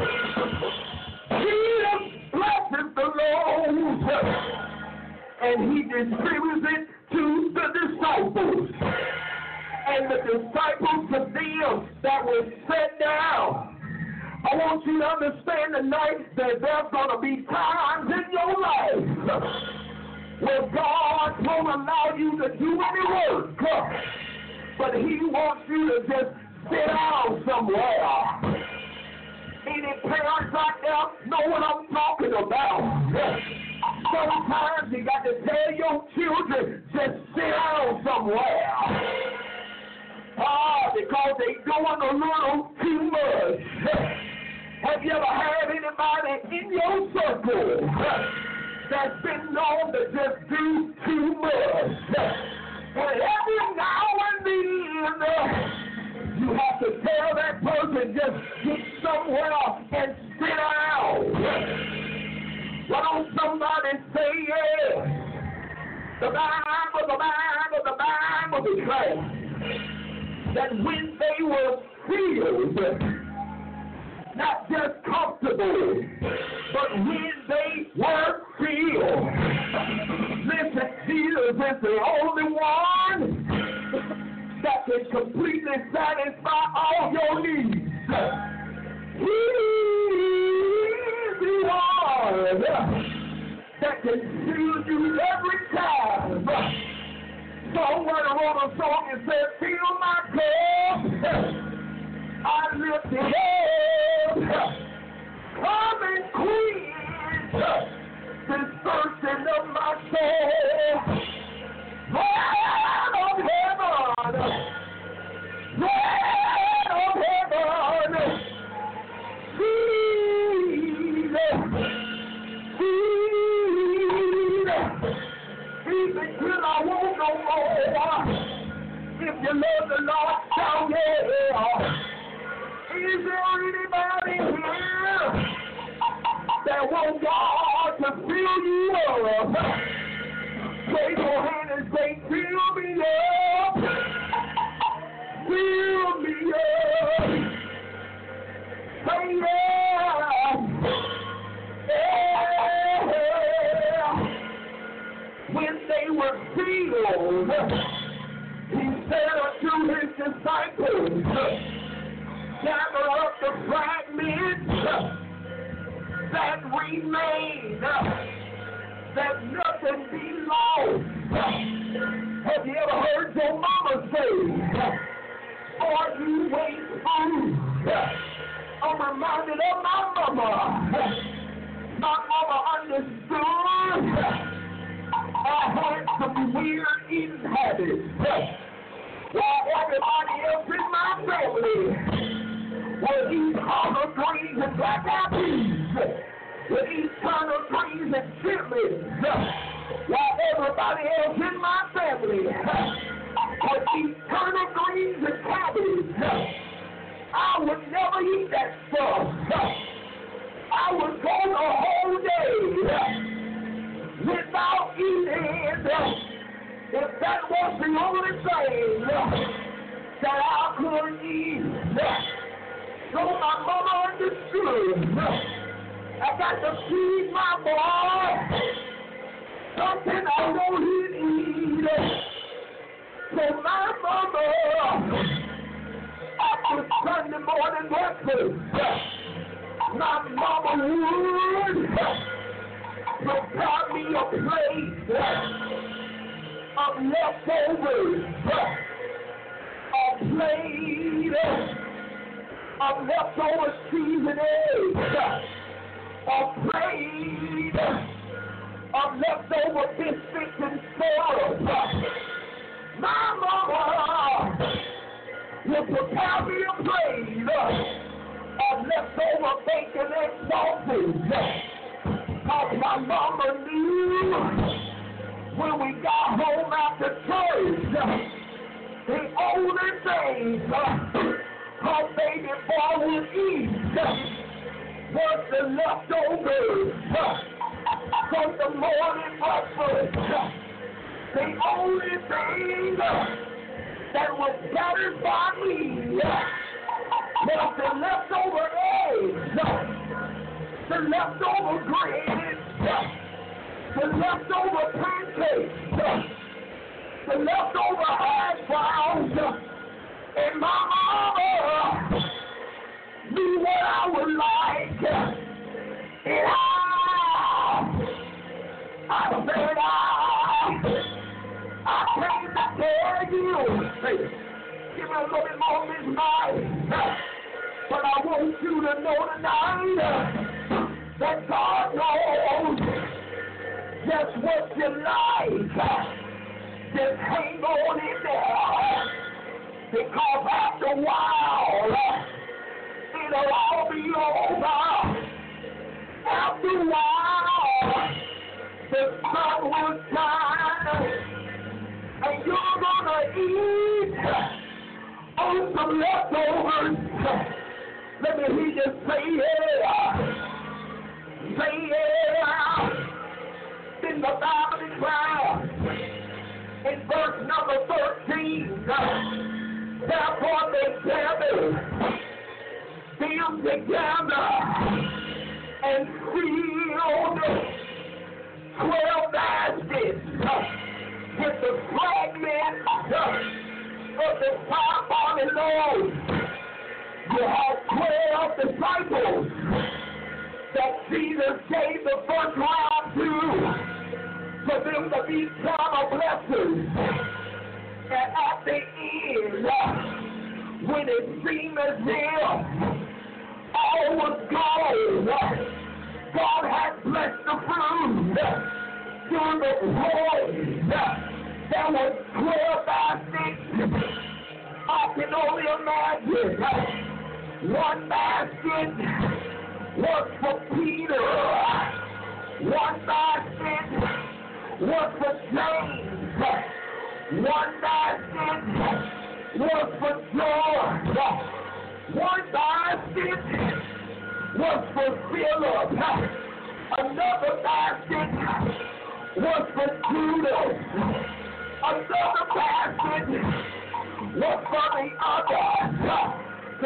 [SPEAKER 5] Jesus blesses the loaves, and he distributes it to the disciples. And the disciples of them that were set down. I want you to understand tonight that there's going to be times in your life where God won't allow you to do any work, but he wants you to just sit down somewhere. Any parents out there know what I'm talking about. Sometimes you got to tell your children, just sit down somewhere. Ah, because they doing a little too much. Have you ever had anybody in your circle that's been known to just do too much? And every now and then, you have to tell that person, just get somewhere and sit down. Why don't somebody say yes? The Bible, the Bible, the Bible declares that when they were filled, not just comfortable, but when they were filled. Listen, Jesus is the only one that can completely satisfy all your needs. He's the one that can fill you every time. Songwriter wrote a song and said, fill my cup, I lift it up, come and quench this thirsting of my soul. Bread of heaven, bread of heaven, feed, feed, feed me till I won't no more. If you love the Lord, shout yeah. Is there anybody here that wants God to fill you up? Raise your hand and say, fill me up, fill me up. Say yeah, yeah. When they were filled, he said unto his disciples, gather up the fragments that remain, that nothing be lost. Have you ever heard your mama say, are you wait food? I'm reminded of my mama. My mama understood I had some weird eating habits. While everybody else in my family will eat collard greens and black-eyed peas, will eat turnip greens and chitlins, while everybody else in my family would eat turnip greens and cabbage. I would never eat that stuff. I would go the whole day without eating. If that was the only thing that I could eat. So my mama understood. I got to feed my boy something I know he'd eat. So my mama, after Sunday morning breakfast, my mama would prepare me a plate of leftovers, of plate of leftover seasoned eggs, a plate of leftover biscuits and syrup. My mama will prepare me a plate of leftover bacon and sausage. Cause my mama knew when we got home after church, the only thing her baby boy would eat was the leftovers from the morning breakfast. The only thing that would satisfy me was the leftover eggs, the leftover grits, the leftover pancakes, the leftover hash browns, and my mama knew what I would like. And I, I said, I, I came to tell you, hey, give me a little bit more Miss Mike, but I want you to know tonight that God knows just what you like. Just hang on in there, because after a while, it'll all be over. After a while, the sun will shine, and you're gonna eat on some leftovers. Let me hear you say yeah, say yeah. In the Bible declares, in verse number thirteen, therefore they gathered them together and filled twelve baskets with the fragments of the five barley loaves. You have twelve disciples that Jesus gave the first round to, for them to be eternal blessings. And at the end, when it seemed as if all was gone, God had blessed the fruit. During the void, there were twelve baskets. I can only imagine one basket was for Peter, one basket was for James, one basket was for George, one basket was for Philip, another basket was for Judas, another basket was for the others,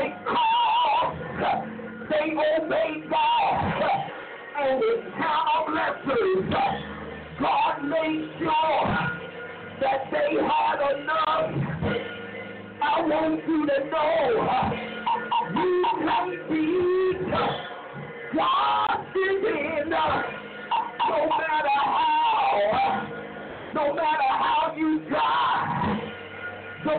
[SPEAKER 5] because they obeyed God and his eternal blessings. God made sure that they had enough. I want you to know, you can't beat God's giving, no matter how, no matter how you try. The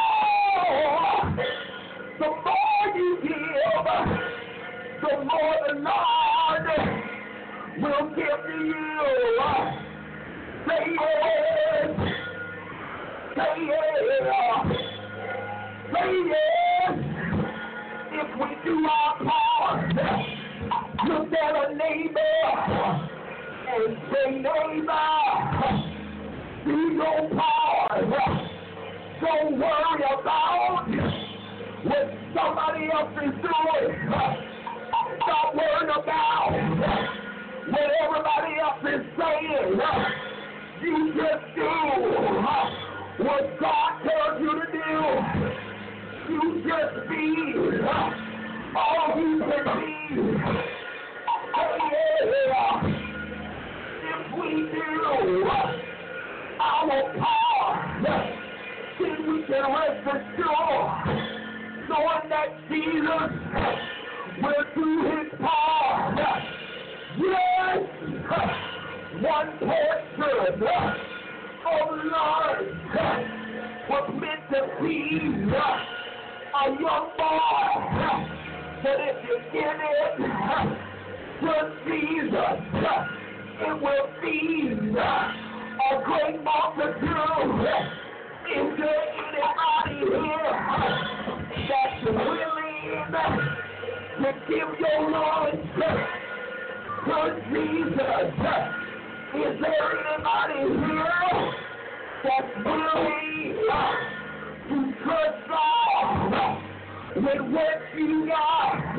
[SPEAKER 5] more, the more you give, the more the Lord will give to you. Say yes, say yes, say yes. If we do our part, look at a neighbor and say, neighbor, do your part. Don't worry about what somebody else is doing. Stop worrying about what everybody else is saying. You just do what God tells you to do. You just be all you can be. Oh, yeah. If we do our part, then we can rest assured, knowing that Jesus will do his part. Yes, one portion of life was meant to feed a young boy. But if you give it to Jesus, it will feed a great multitude. Is there anybody here that's willing to give your life to Jesus? Is there anybody here that's willing to trust God with what you got?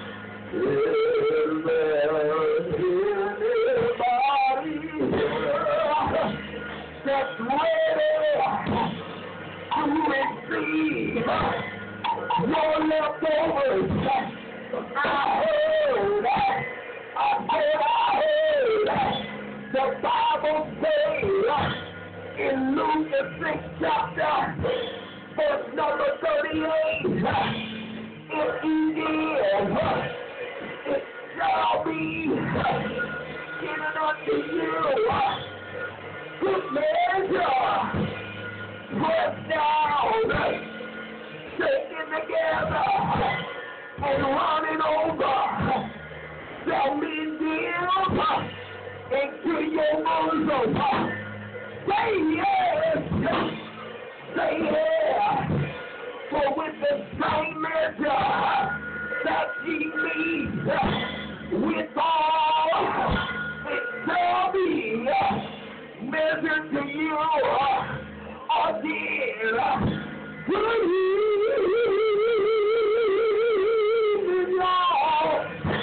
[SPEAKER 5] Is there anybody here that's ready to receive your leftovers? I heard, I heard, I heard the Bible say in Luke the sixth chapter, verse number thirty-eight, if he give, it shall be given unto you. Good measure, pressed down, shaken together, and running over, shall men give into your bosom. Say yes, say yes, for with the same measure that ye meet withal, it shall be measured to you again. Good evening, y'all.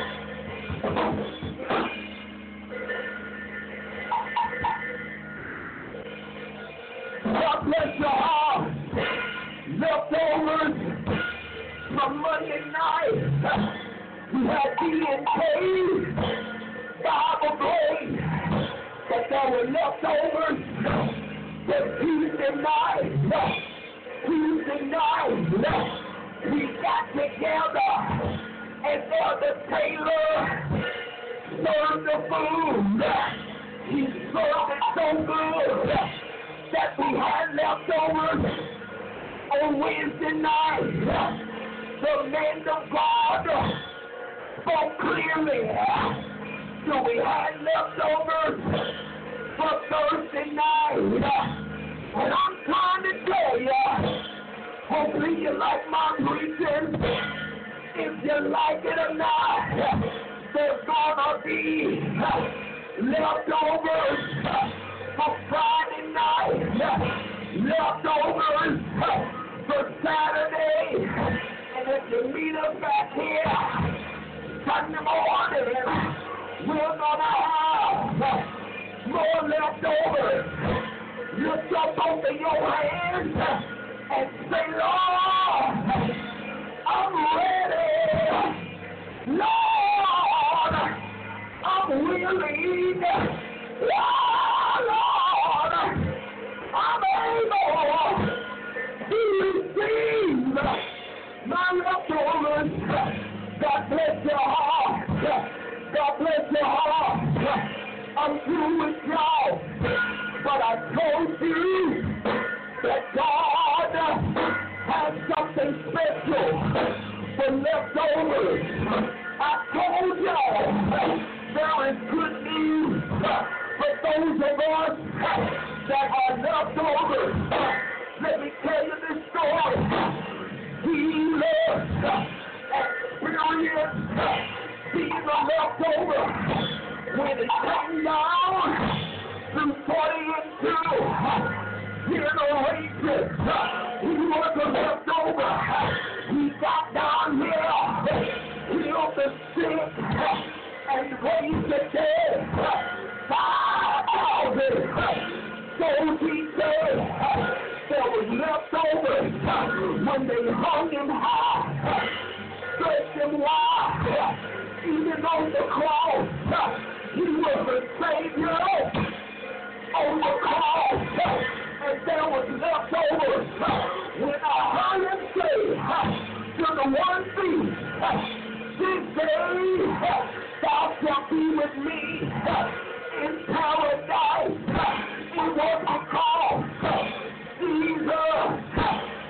[SPEAKER 5] God bless your heart. Leftovers from Monday night. We had D and K, Bible Blade, but there were leftovers from Tuesday night. Tuesday night, we got together and Elder Taylor served the food. He served it so good that we had leftovers on Wednesday night. The man of God spoke clearly. So we had leftovers for Thursday night. And I'm trying to tell you, hopefully you like my preaching. If you like it or not, there's gonna be leftovers for Friday night, leftovers for Saturday, and if you meet us back here Sunday morning, we're gonna have more leftovers. Lift up both of your hands and say, Lord, I'm ready. Lord, I'm willing. Lord, I'm able to receive my leftovers. God bless your heart. God bless your heart. I'm through with y'all. But I told you that God has something special for leftovers. I told y'all there is good news for those of us that are leftovers. Let me tell you this story. Jesus experienced being a leftover when it came down through forty and two generations. He was a leftover. He got down here, healed the sick, and raised the dead. Five thousand. So he said there was leftovers when they hung him high, stretched him wide, even on the cross. He was the Savior on the cross, and there was leftovers. When I heard him say to the one thief, this day thou shalt be with me in paradise, it was because Jesus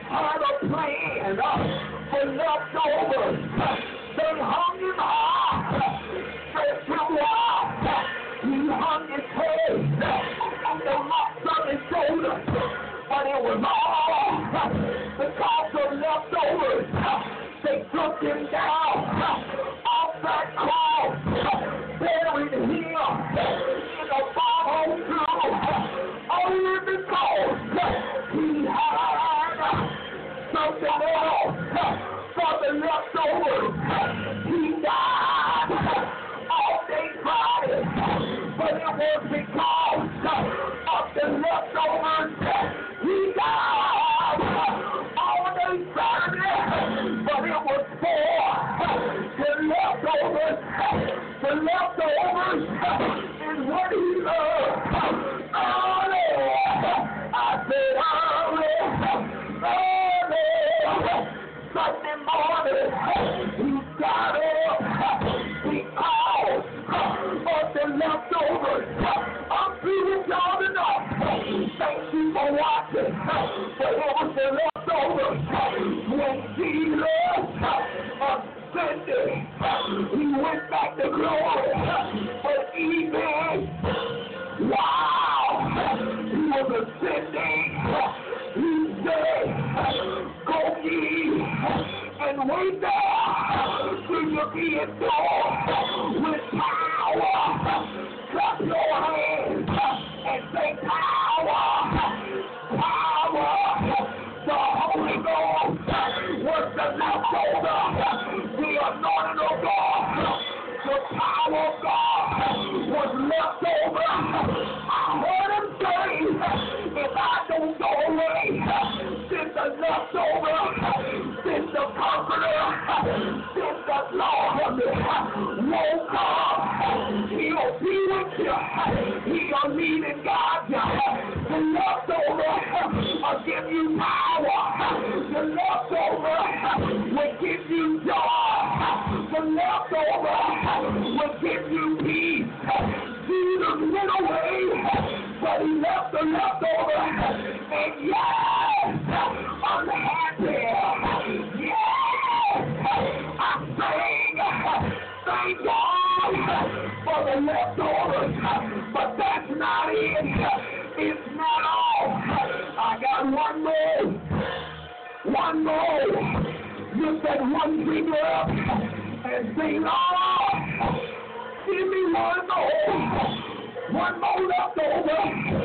[SPEAKER 5] hand for leftovers. They hung him high, stretched him wide. He hung his head, and they mocked on his shoulder. But it was all because of leftovers. They took him down off that cross, buried him in a borrowed tomb, only because he had something else for the leftovers. He died all day Friday, but it was because of the leftovers. He died all day Saturday, but it was for the leftovers. The leftovers is what he loved. Early, I said early, early, Sunday morning, he got up because of the leftovers. I'm feeling y'all enough. Thank you for watching. But it was the leftovers. When Jesus ascended, he went back to glory. But even while he was ascending, he said, go ye and wait there till you be endured with power. Clap your hands and say power, power. The Holy Ghost was the leftover. The anointing of God, the power of God was left over. I heard him say, if I don't go away, then the leftover, then the comforter, then the Lord won't come. He'll be with you. He'll lead and guide you. The leftover will give you power. The leftover will give you joy. The leftover will give you peace. Jesus went away, but he left the leftover. And yes, I'm happy. Yes, I sing. Thank God for the leftovers. But that's not it. It's not all. I got one more. One more. Lift that one finger up and say, Lord, give me one more. One more left over.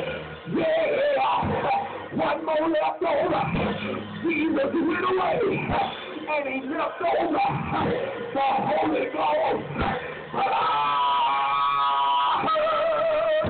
[SPEAKER 5] Yeah. One more left over. Jesus went away and he left over the Holy Ghost. But I heard,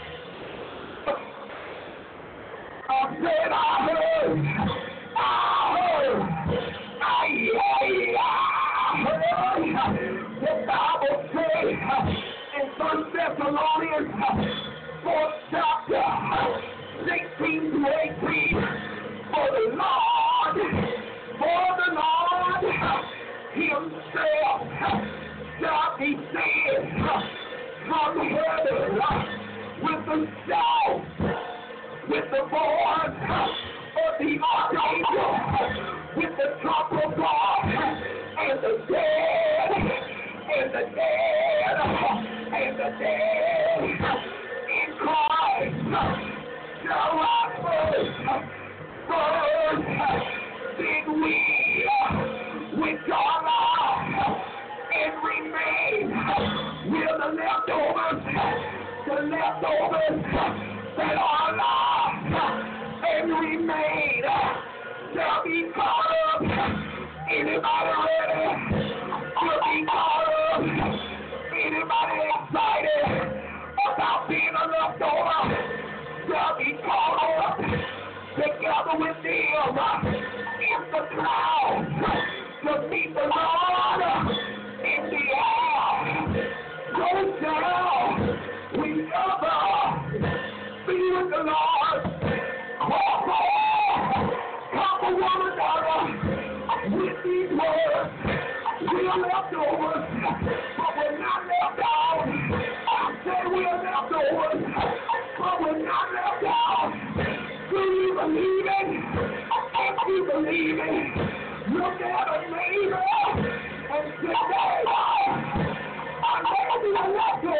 [SPEAKER 5] I said I heard, I heard, I, I, I heard the Bible say in First Thessalonians, fourth chapter, sixteen to eighteen, for the Lord, for the Lord himself shall descend from heaven with the shout, with the voice of the archangel, with the trump of God, and the dead, and the dead, and the dead in Christ shall rise first. First, then we, which are alive and remain, will the leftovers, the leftovers that are alive and remain shall be caught up. Anybody ready to be caught up? Anybody excited about being a leftover? Shall be caught up together with them in the clouds to meet the Lord in the air. Go down, we ever be with the Lord. Come on, come on, one another with these words. We are leftovers, but we're not left out. I said we are leftovers, but we're not left out. Do you believe it? If you believe it,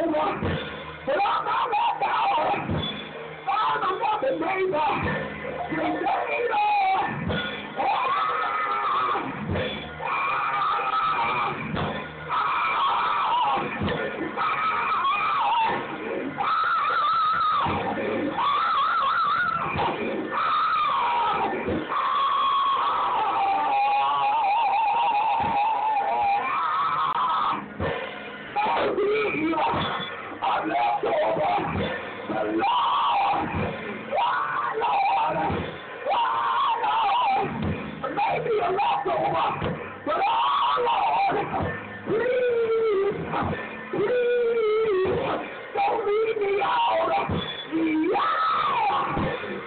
[SPEAKER 5] over, but I'm not left out. I'm not the neighbor. The neighbor. I'm left over. The Lord. Why, Lord? Why, Lord? Maybe a leftover, but oh, Lord, please, please, don't leave me out. Yeah,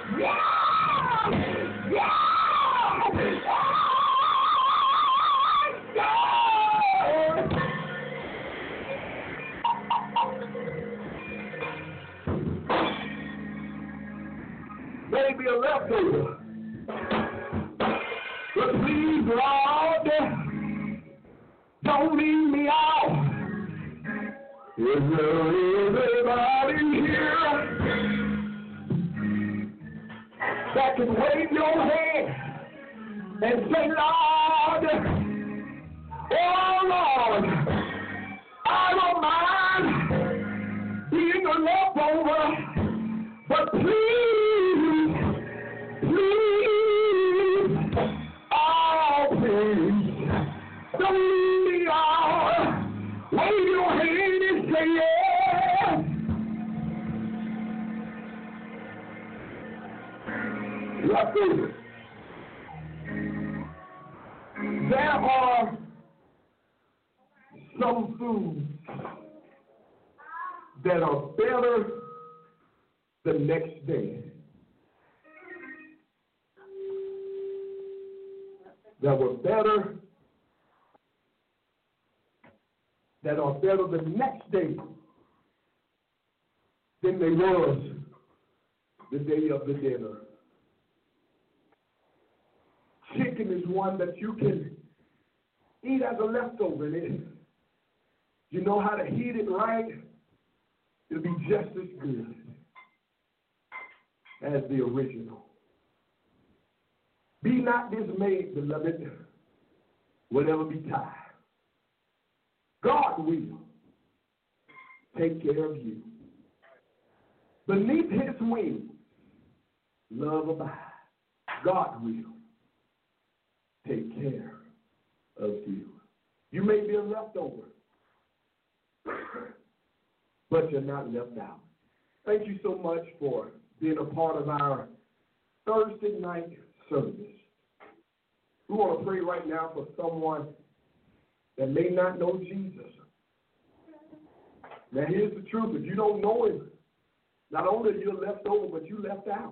[SPEAKER 5] yeah, yeah, yeah. Maybe a leftover. But please, Lord, don't leave me out. Is there anybody here that can wave your hand and say, Lord, oh Lord, I don't mind being a leftover, but please, please, oh please, don't leave me out. Wave your hand and say yeah. Leftovers. There are some foods that are better the next day. That were better, that are better the next day than they was the day of the dinner. Chicken is one that you can eat as a leftover. And you know how to heat it right, it'll be just as good as the original. Be not dismayed, beloved, whatever betide. God will take care of you. Beneath his wings, love abides. God will take care of you. You may be a leftover, but you're not left out. Thank you so much for being a part of our Thursday night service. We want to pray right now for someone that may not know Jesus. Now here's the truth. If you don't know him, not only are you left over, but you left out.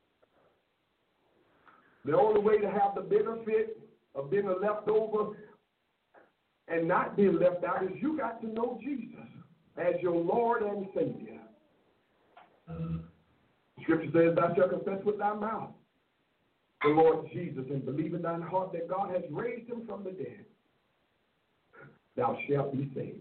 [SPEAKER 5] The only way to have the benefit of being a leftover and not being left out is you got to know Jesus as your Lord and Savior. Scripture says, thou shalt confess with thy mouth the Lord Jesus and believe in thine heart that God has raised him from the dead. Thou shalt be saved.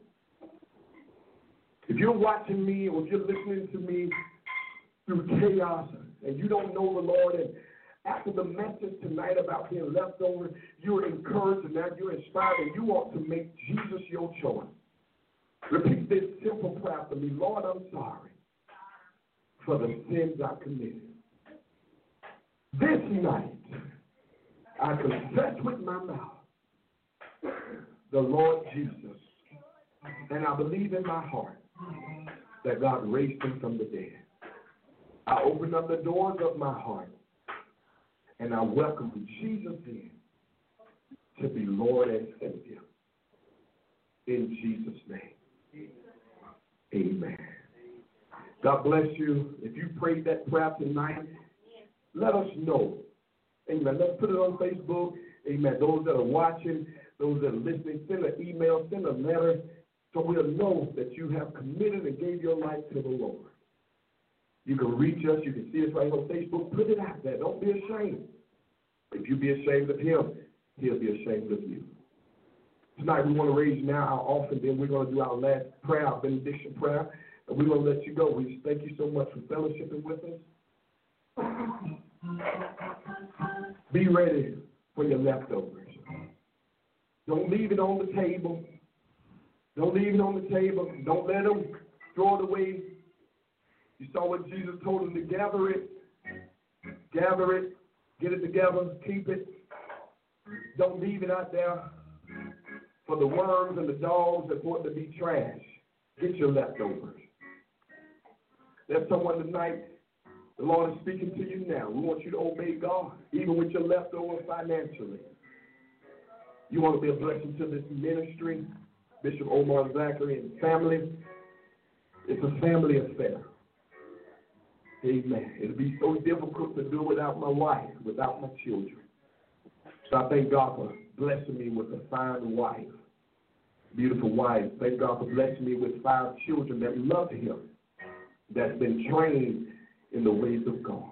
[SPEAKER 5] If you're watching me or if you're listening to me through chaos and you don't know the Lord, and after the message tonight about being left over, you're encouraged and now you're inspired and you want to make Jesus your choice. Repeat this simple prayer for me. Lord, I'm sorry for the sins I committed. This night, I confess with my mouth the Lord Jesus, and I believe in my heart that God raised him from the dead. I open up the doors of my heart, and I welcome Jesus in to be Lord and Savior. In Jesus' name, amen. God bless you. If you prayed that prayer tonight, let us know. Amen. Let's put it on Facebook. Amen. Those that are watching, those that are listening, send an email, send a letter, so we'll know that you have committed and gave your life to the Lord. You can reach us. You can see us right on Facebook. Put it out there. Don't be ashamed. If you be ashamed of him, he'll be ashamed of you.
[SPEAKER 4] Tonight we want to raise now our offering, then we're going to do our last prayer, our benediction prayer, and we're going to let you go. We just thank you so much for fellowshipping with us. Be ready for your leftovers. Don't leave it on the table. Don't leave it on the table. Don't let them throw it away. You saw what Jesus told them to gather it. Gather it. Get it together. Keep it. Don't leave it out there for the worms and the dogs that want to be trash. Get your leftovers. There's someone tonight, the Lord is speaking to you now. We want you to obey God, even with your leftover financially. You want to be a blessing to this ministry, Bishop Omar Zachary and family. It's a family affair. Amen. It'll be so difficult to do without my wife, without my children. So I thank God for blessing me with a fine wife, beautiful wife. Thank God for blessing me with five children that love Him, that's been trained in the ways of God,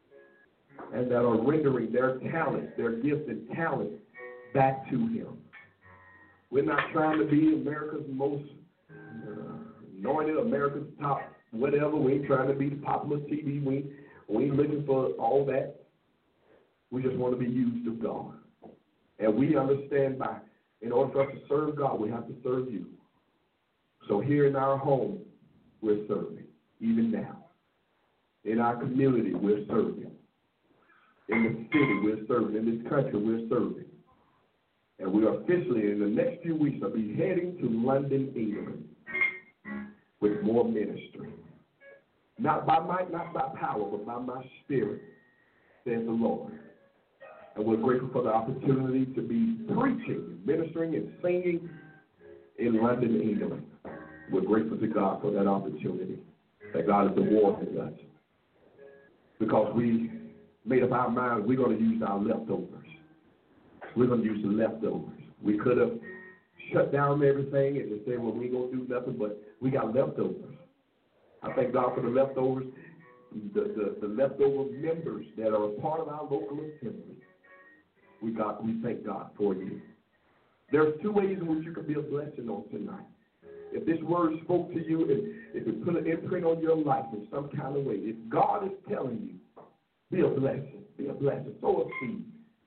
[SPEAKER 4] and that are rendering their talents, their gifts and talents back to Him. We're not trying to be America's most uh, anointed, America's top whatever. We ain't trying to be the popular T V. We, we ain't looking for all that. We just want to be used of God. And we understand by, in order for us to serve God, we have to serve you. So here in our home, we're serving, even now. In our community, we're serving. In the city, we're serving. In this country, we're serving. And we are officially, in the next few weeks, I'll be heading to London, England, with more ministry. Not by might, not by power, but by my spirit, says the Lord. And we're grateful for the opportunity to be preaching, ministering, and singing in London, England. We're grateful to God for that opportunity, that God is rewarding us. Because we made up our minds, we're going to use our leftovers. We're going to use the leftovers. We could have shut down everything and just said, well, we ain't going to do nothing, but we got leftovers. I thank God for the leftovers, the, the, the leftover members that are a part of our local assembly. We got, we thank God for you. There's two ways in which you can be a blessing on tonight. If this word spoke to you, and if it put an imprint on your life in some kind of way, if God is telling you, be a blessing, be a blessing, sow a seed.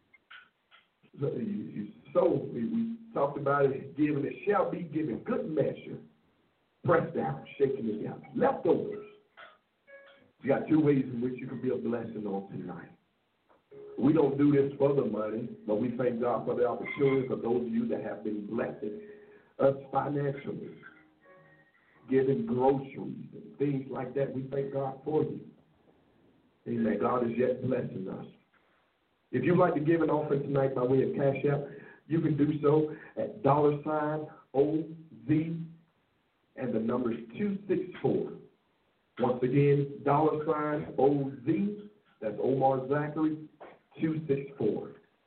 [SPEAKER 4] So you, you sow, we, we talked about it, giving, it shall be given, good measure, pressed down, shaken together, leftovers. You got two ways in which you can be a blessing on tonight. We don't do this for the money, but we thank God for the opportunity for those of you that have been blessing us financially, giving groceries and things like that. We thank God for you. Amen. God is yet blessing us. If you'd like to give an offering tonight by way of Cash App, you can do so at dollar sign O Z and the number is two six four. Once again, dollar sign O Z, that's Omar Zachary, two six four.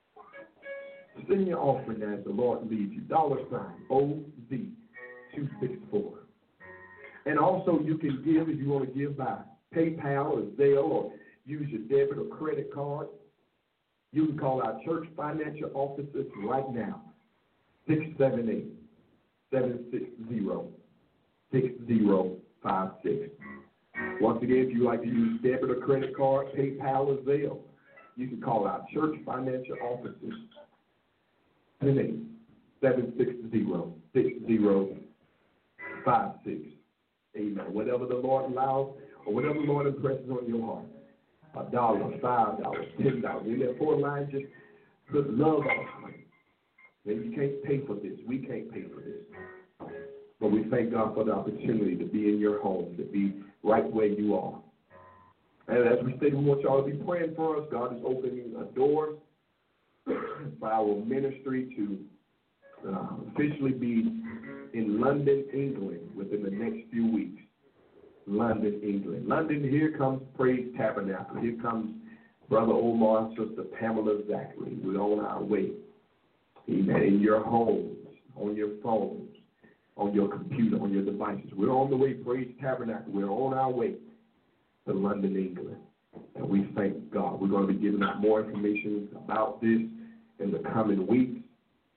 [SPEAKER 4] Send your offering as the Lord leads you. Dollar sign O Z two six four. And also you can give if you want to give by PayPal or Zelle or use your debit or credit card. You can call our church financial officers right now, six seven eight, seven six zero, six zero five six. Once again, if you like to use debit or credit card, PayPal or Zelle, you can call our church financial officers, seven eight, seven six zero, six zero five six. Amen. Whatever the Lord allows or whatever the Lord impresses on your heart. A dollar, five dollars, ten dollars. In that four lines, just put love offering. Maybe you can't pay for this. We can't pay for this. But we thank God for the opportunity to be in your home, to be right where you are. And as we said, we want y'all to be praying for us. God is opening a door for our ministry to uh, officially be in London, England within the next few weeks. London, England. London, here comes Praise Tabernacle. Here comes Brother Omar and Sister Pamela Zachary. We're on our way. Amen. In your homes, on your phones, on your computer, on your devices. We're on the way, Praise Tabernacle. We're on our way to London, England. And we thank God. We're going to be giving out more information about this in the coming weeks.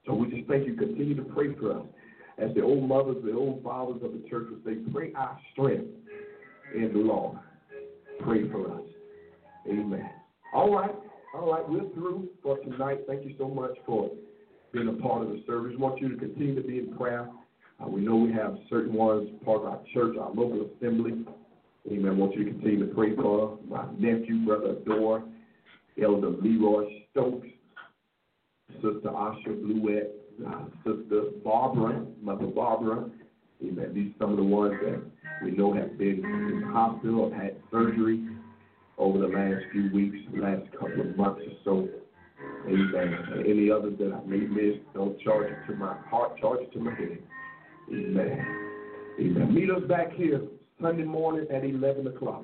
[SPEAKER 4] So we just thank you. Continue to pray for us. As the old mothers, the old fathers of the church would say, pray our strength in the Lord. Pray for us. Amen. All right. All right. We're through for tonight. Thank you so much for being a part of the service. We want you to continue to be in prayer. Uh, we know we have certain ones part of our church, our local assembly. Amen. I want you to continue to pray for my nephew, Brother Adore, Elder Leroy Stokes, Sister Asha Bluette, uh, Sister Barbara, Mother Barbara. Amen. These are some of the ones that we know have been in the hospital, have had surgery over the last few weeks, the last couple of months or so. Amen. And any others that I may miss, don't charge it to my heart, charge it to my head. Amen. Amen. Meet us back here Sunday morning at eleven o'clock.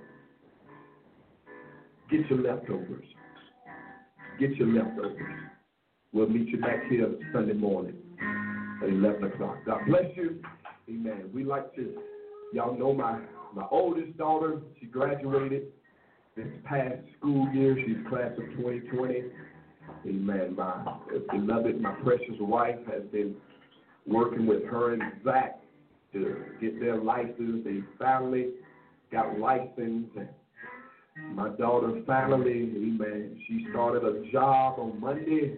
[SPEAKER 4] Get your leftovers. Get your leftovers. We'll meet you back here Sunday morning at eleven o'clock. God bless you. Amen. We like to, y'all know my, my oldest daughter, she graduated this past school year. She's class of twenty twenty. Amen. My beloved, my precious wife has been working with her and Zach to get their license. They finally got licensed. My daughter finally, amen, she started a job on Monday.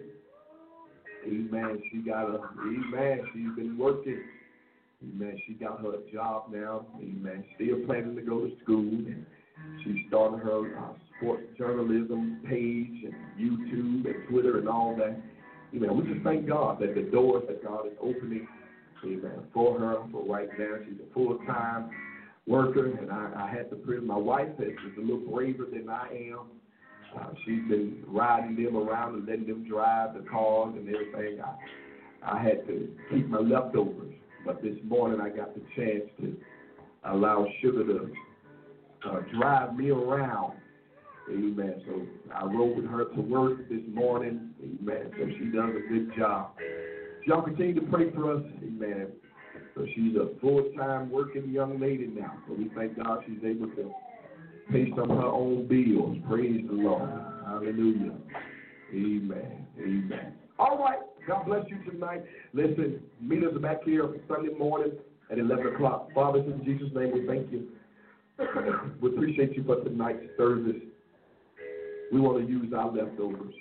[SPEAKER 4] Amen. She got a, amen, she's been working. Amen. She got her a job now. Amen. Still planning to go to school. She started her uh, sports journalism page and YouTube and Twitter and all that. Amen. We just thank God that the doors that God is opening, amen, for her. For right now, she's a full-time worker, and I, I had to pray. My wife is, is a little braver than I am. Uh, she's been riding them around and letting them drive the cars and everything. I, I had to keep my leftovers, but this morning I got the chance to allow Sugar to uh, drive me around. Amen. So I rode with her to work this morning. Amen. So she does a good job. Y'all continue to pray for us. Amen. So she's a full-time working young lady now. So we thank God she's able to pay some of her own bills. Praise the Lord. Hallelujah. Amen. Amen. All right. God bless you tonight. Listen, meet us back here Sunday morning at eleven o'clock. Father, in Jesus' name, we thank you. We appreciate you for tonight's service. We want to use our leftovers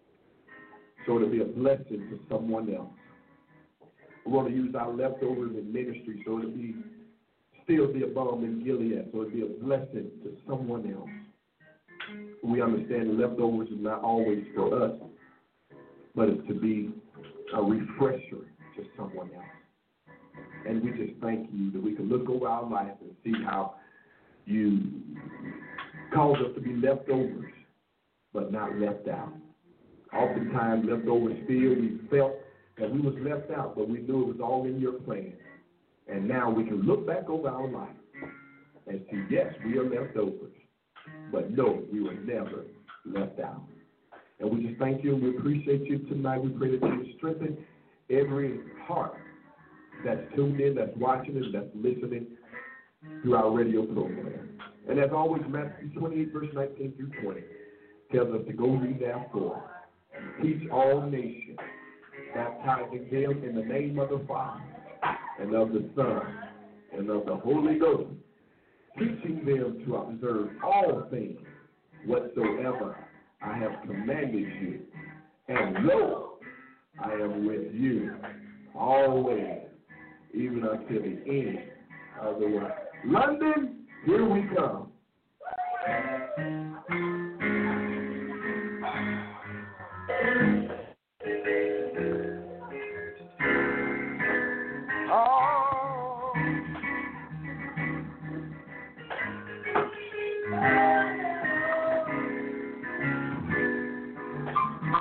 [SPEAKER 4] so it'll be a blessing to someone else. We want to use our leftovers in ministry so it'll be still be a balm in Gilead, so it'll be a blessing to someone else. We understand the leftovers is not always for us, but it's to be a refresher to someone else. And we just thank you that we can look over our life and see how you cause us to be leftovers, but not left out. Oftentimes, leftovers feel we felt that we was left out, but we knew it was all in your plan. And now we can look back over our life and see, yes, we are leftovers, but no, we were never left out. And we just thank you and we appreciate you tonight. We pray that you strengthen every heart that's tuned in, that's watching and that's listening through our radio program. And as always, Matthew twenty-eight, verse nineteen through twenty tells us to go ye therefore, teach all nations, baptizing them in the name of the Father and of the Son and of the Holy Ghost, teaching them to observe all things whatsoever I have commanded you. And lo, I am with you always, even until the end of the world. London, here we come. Oh.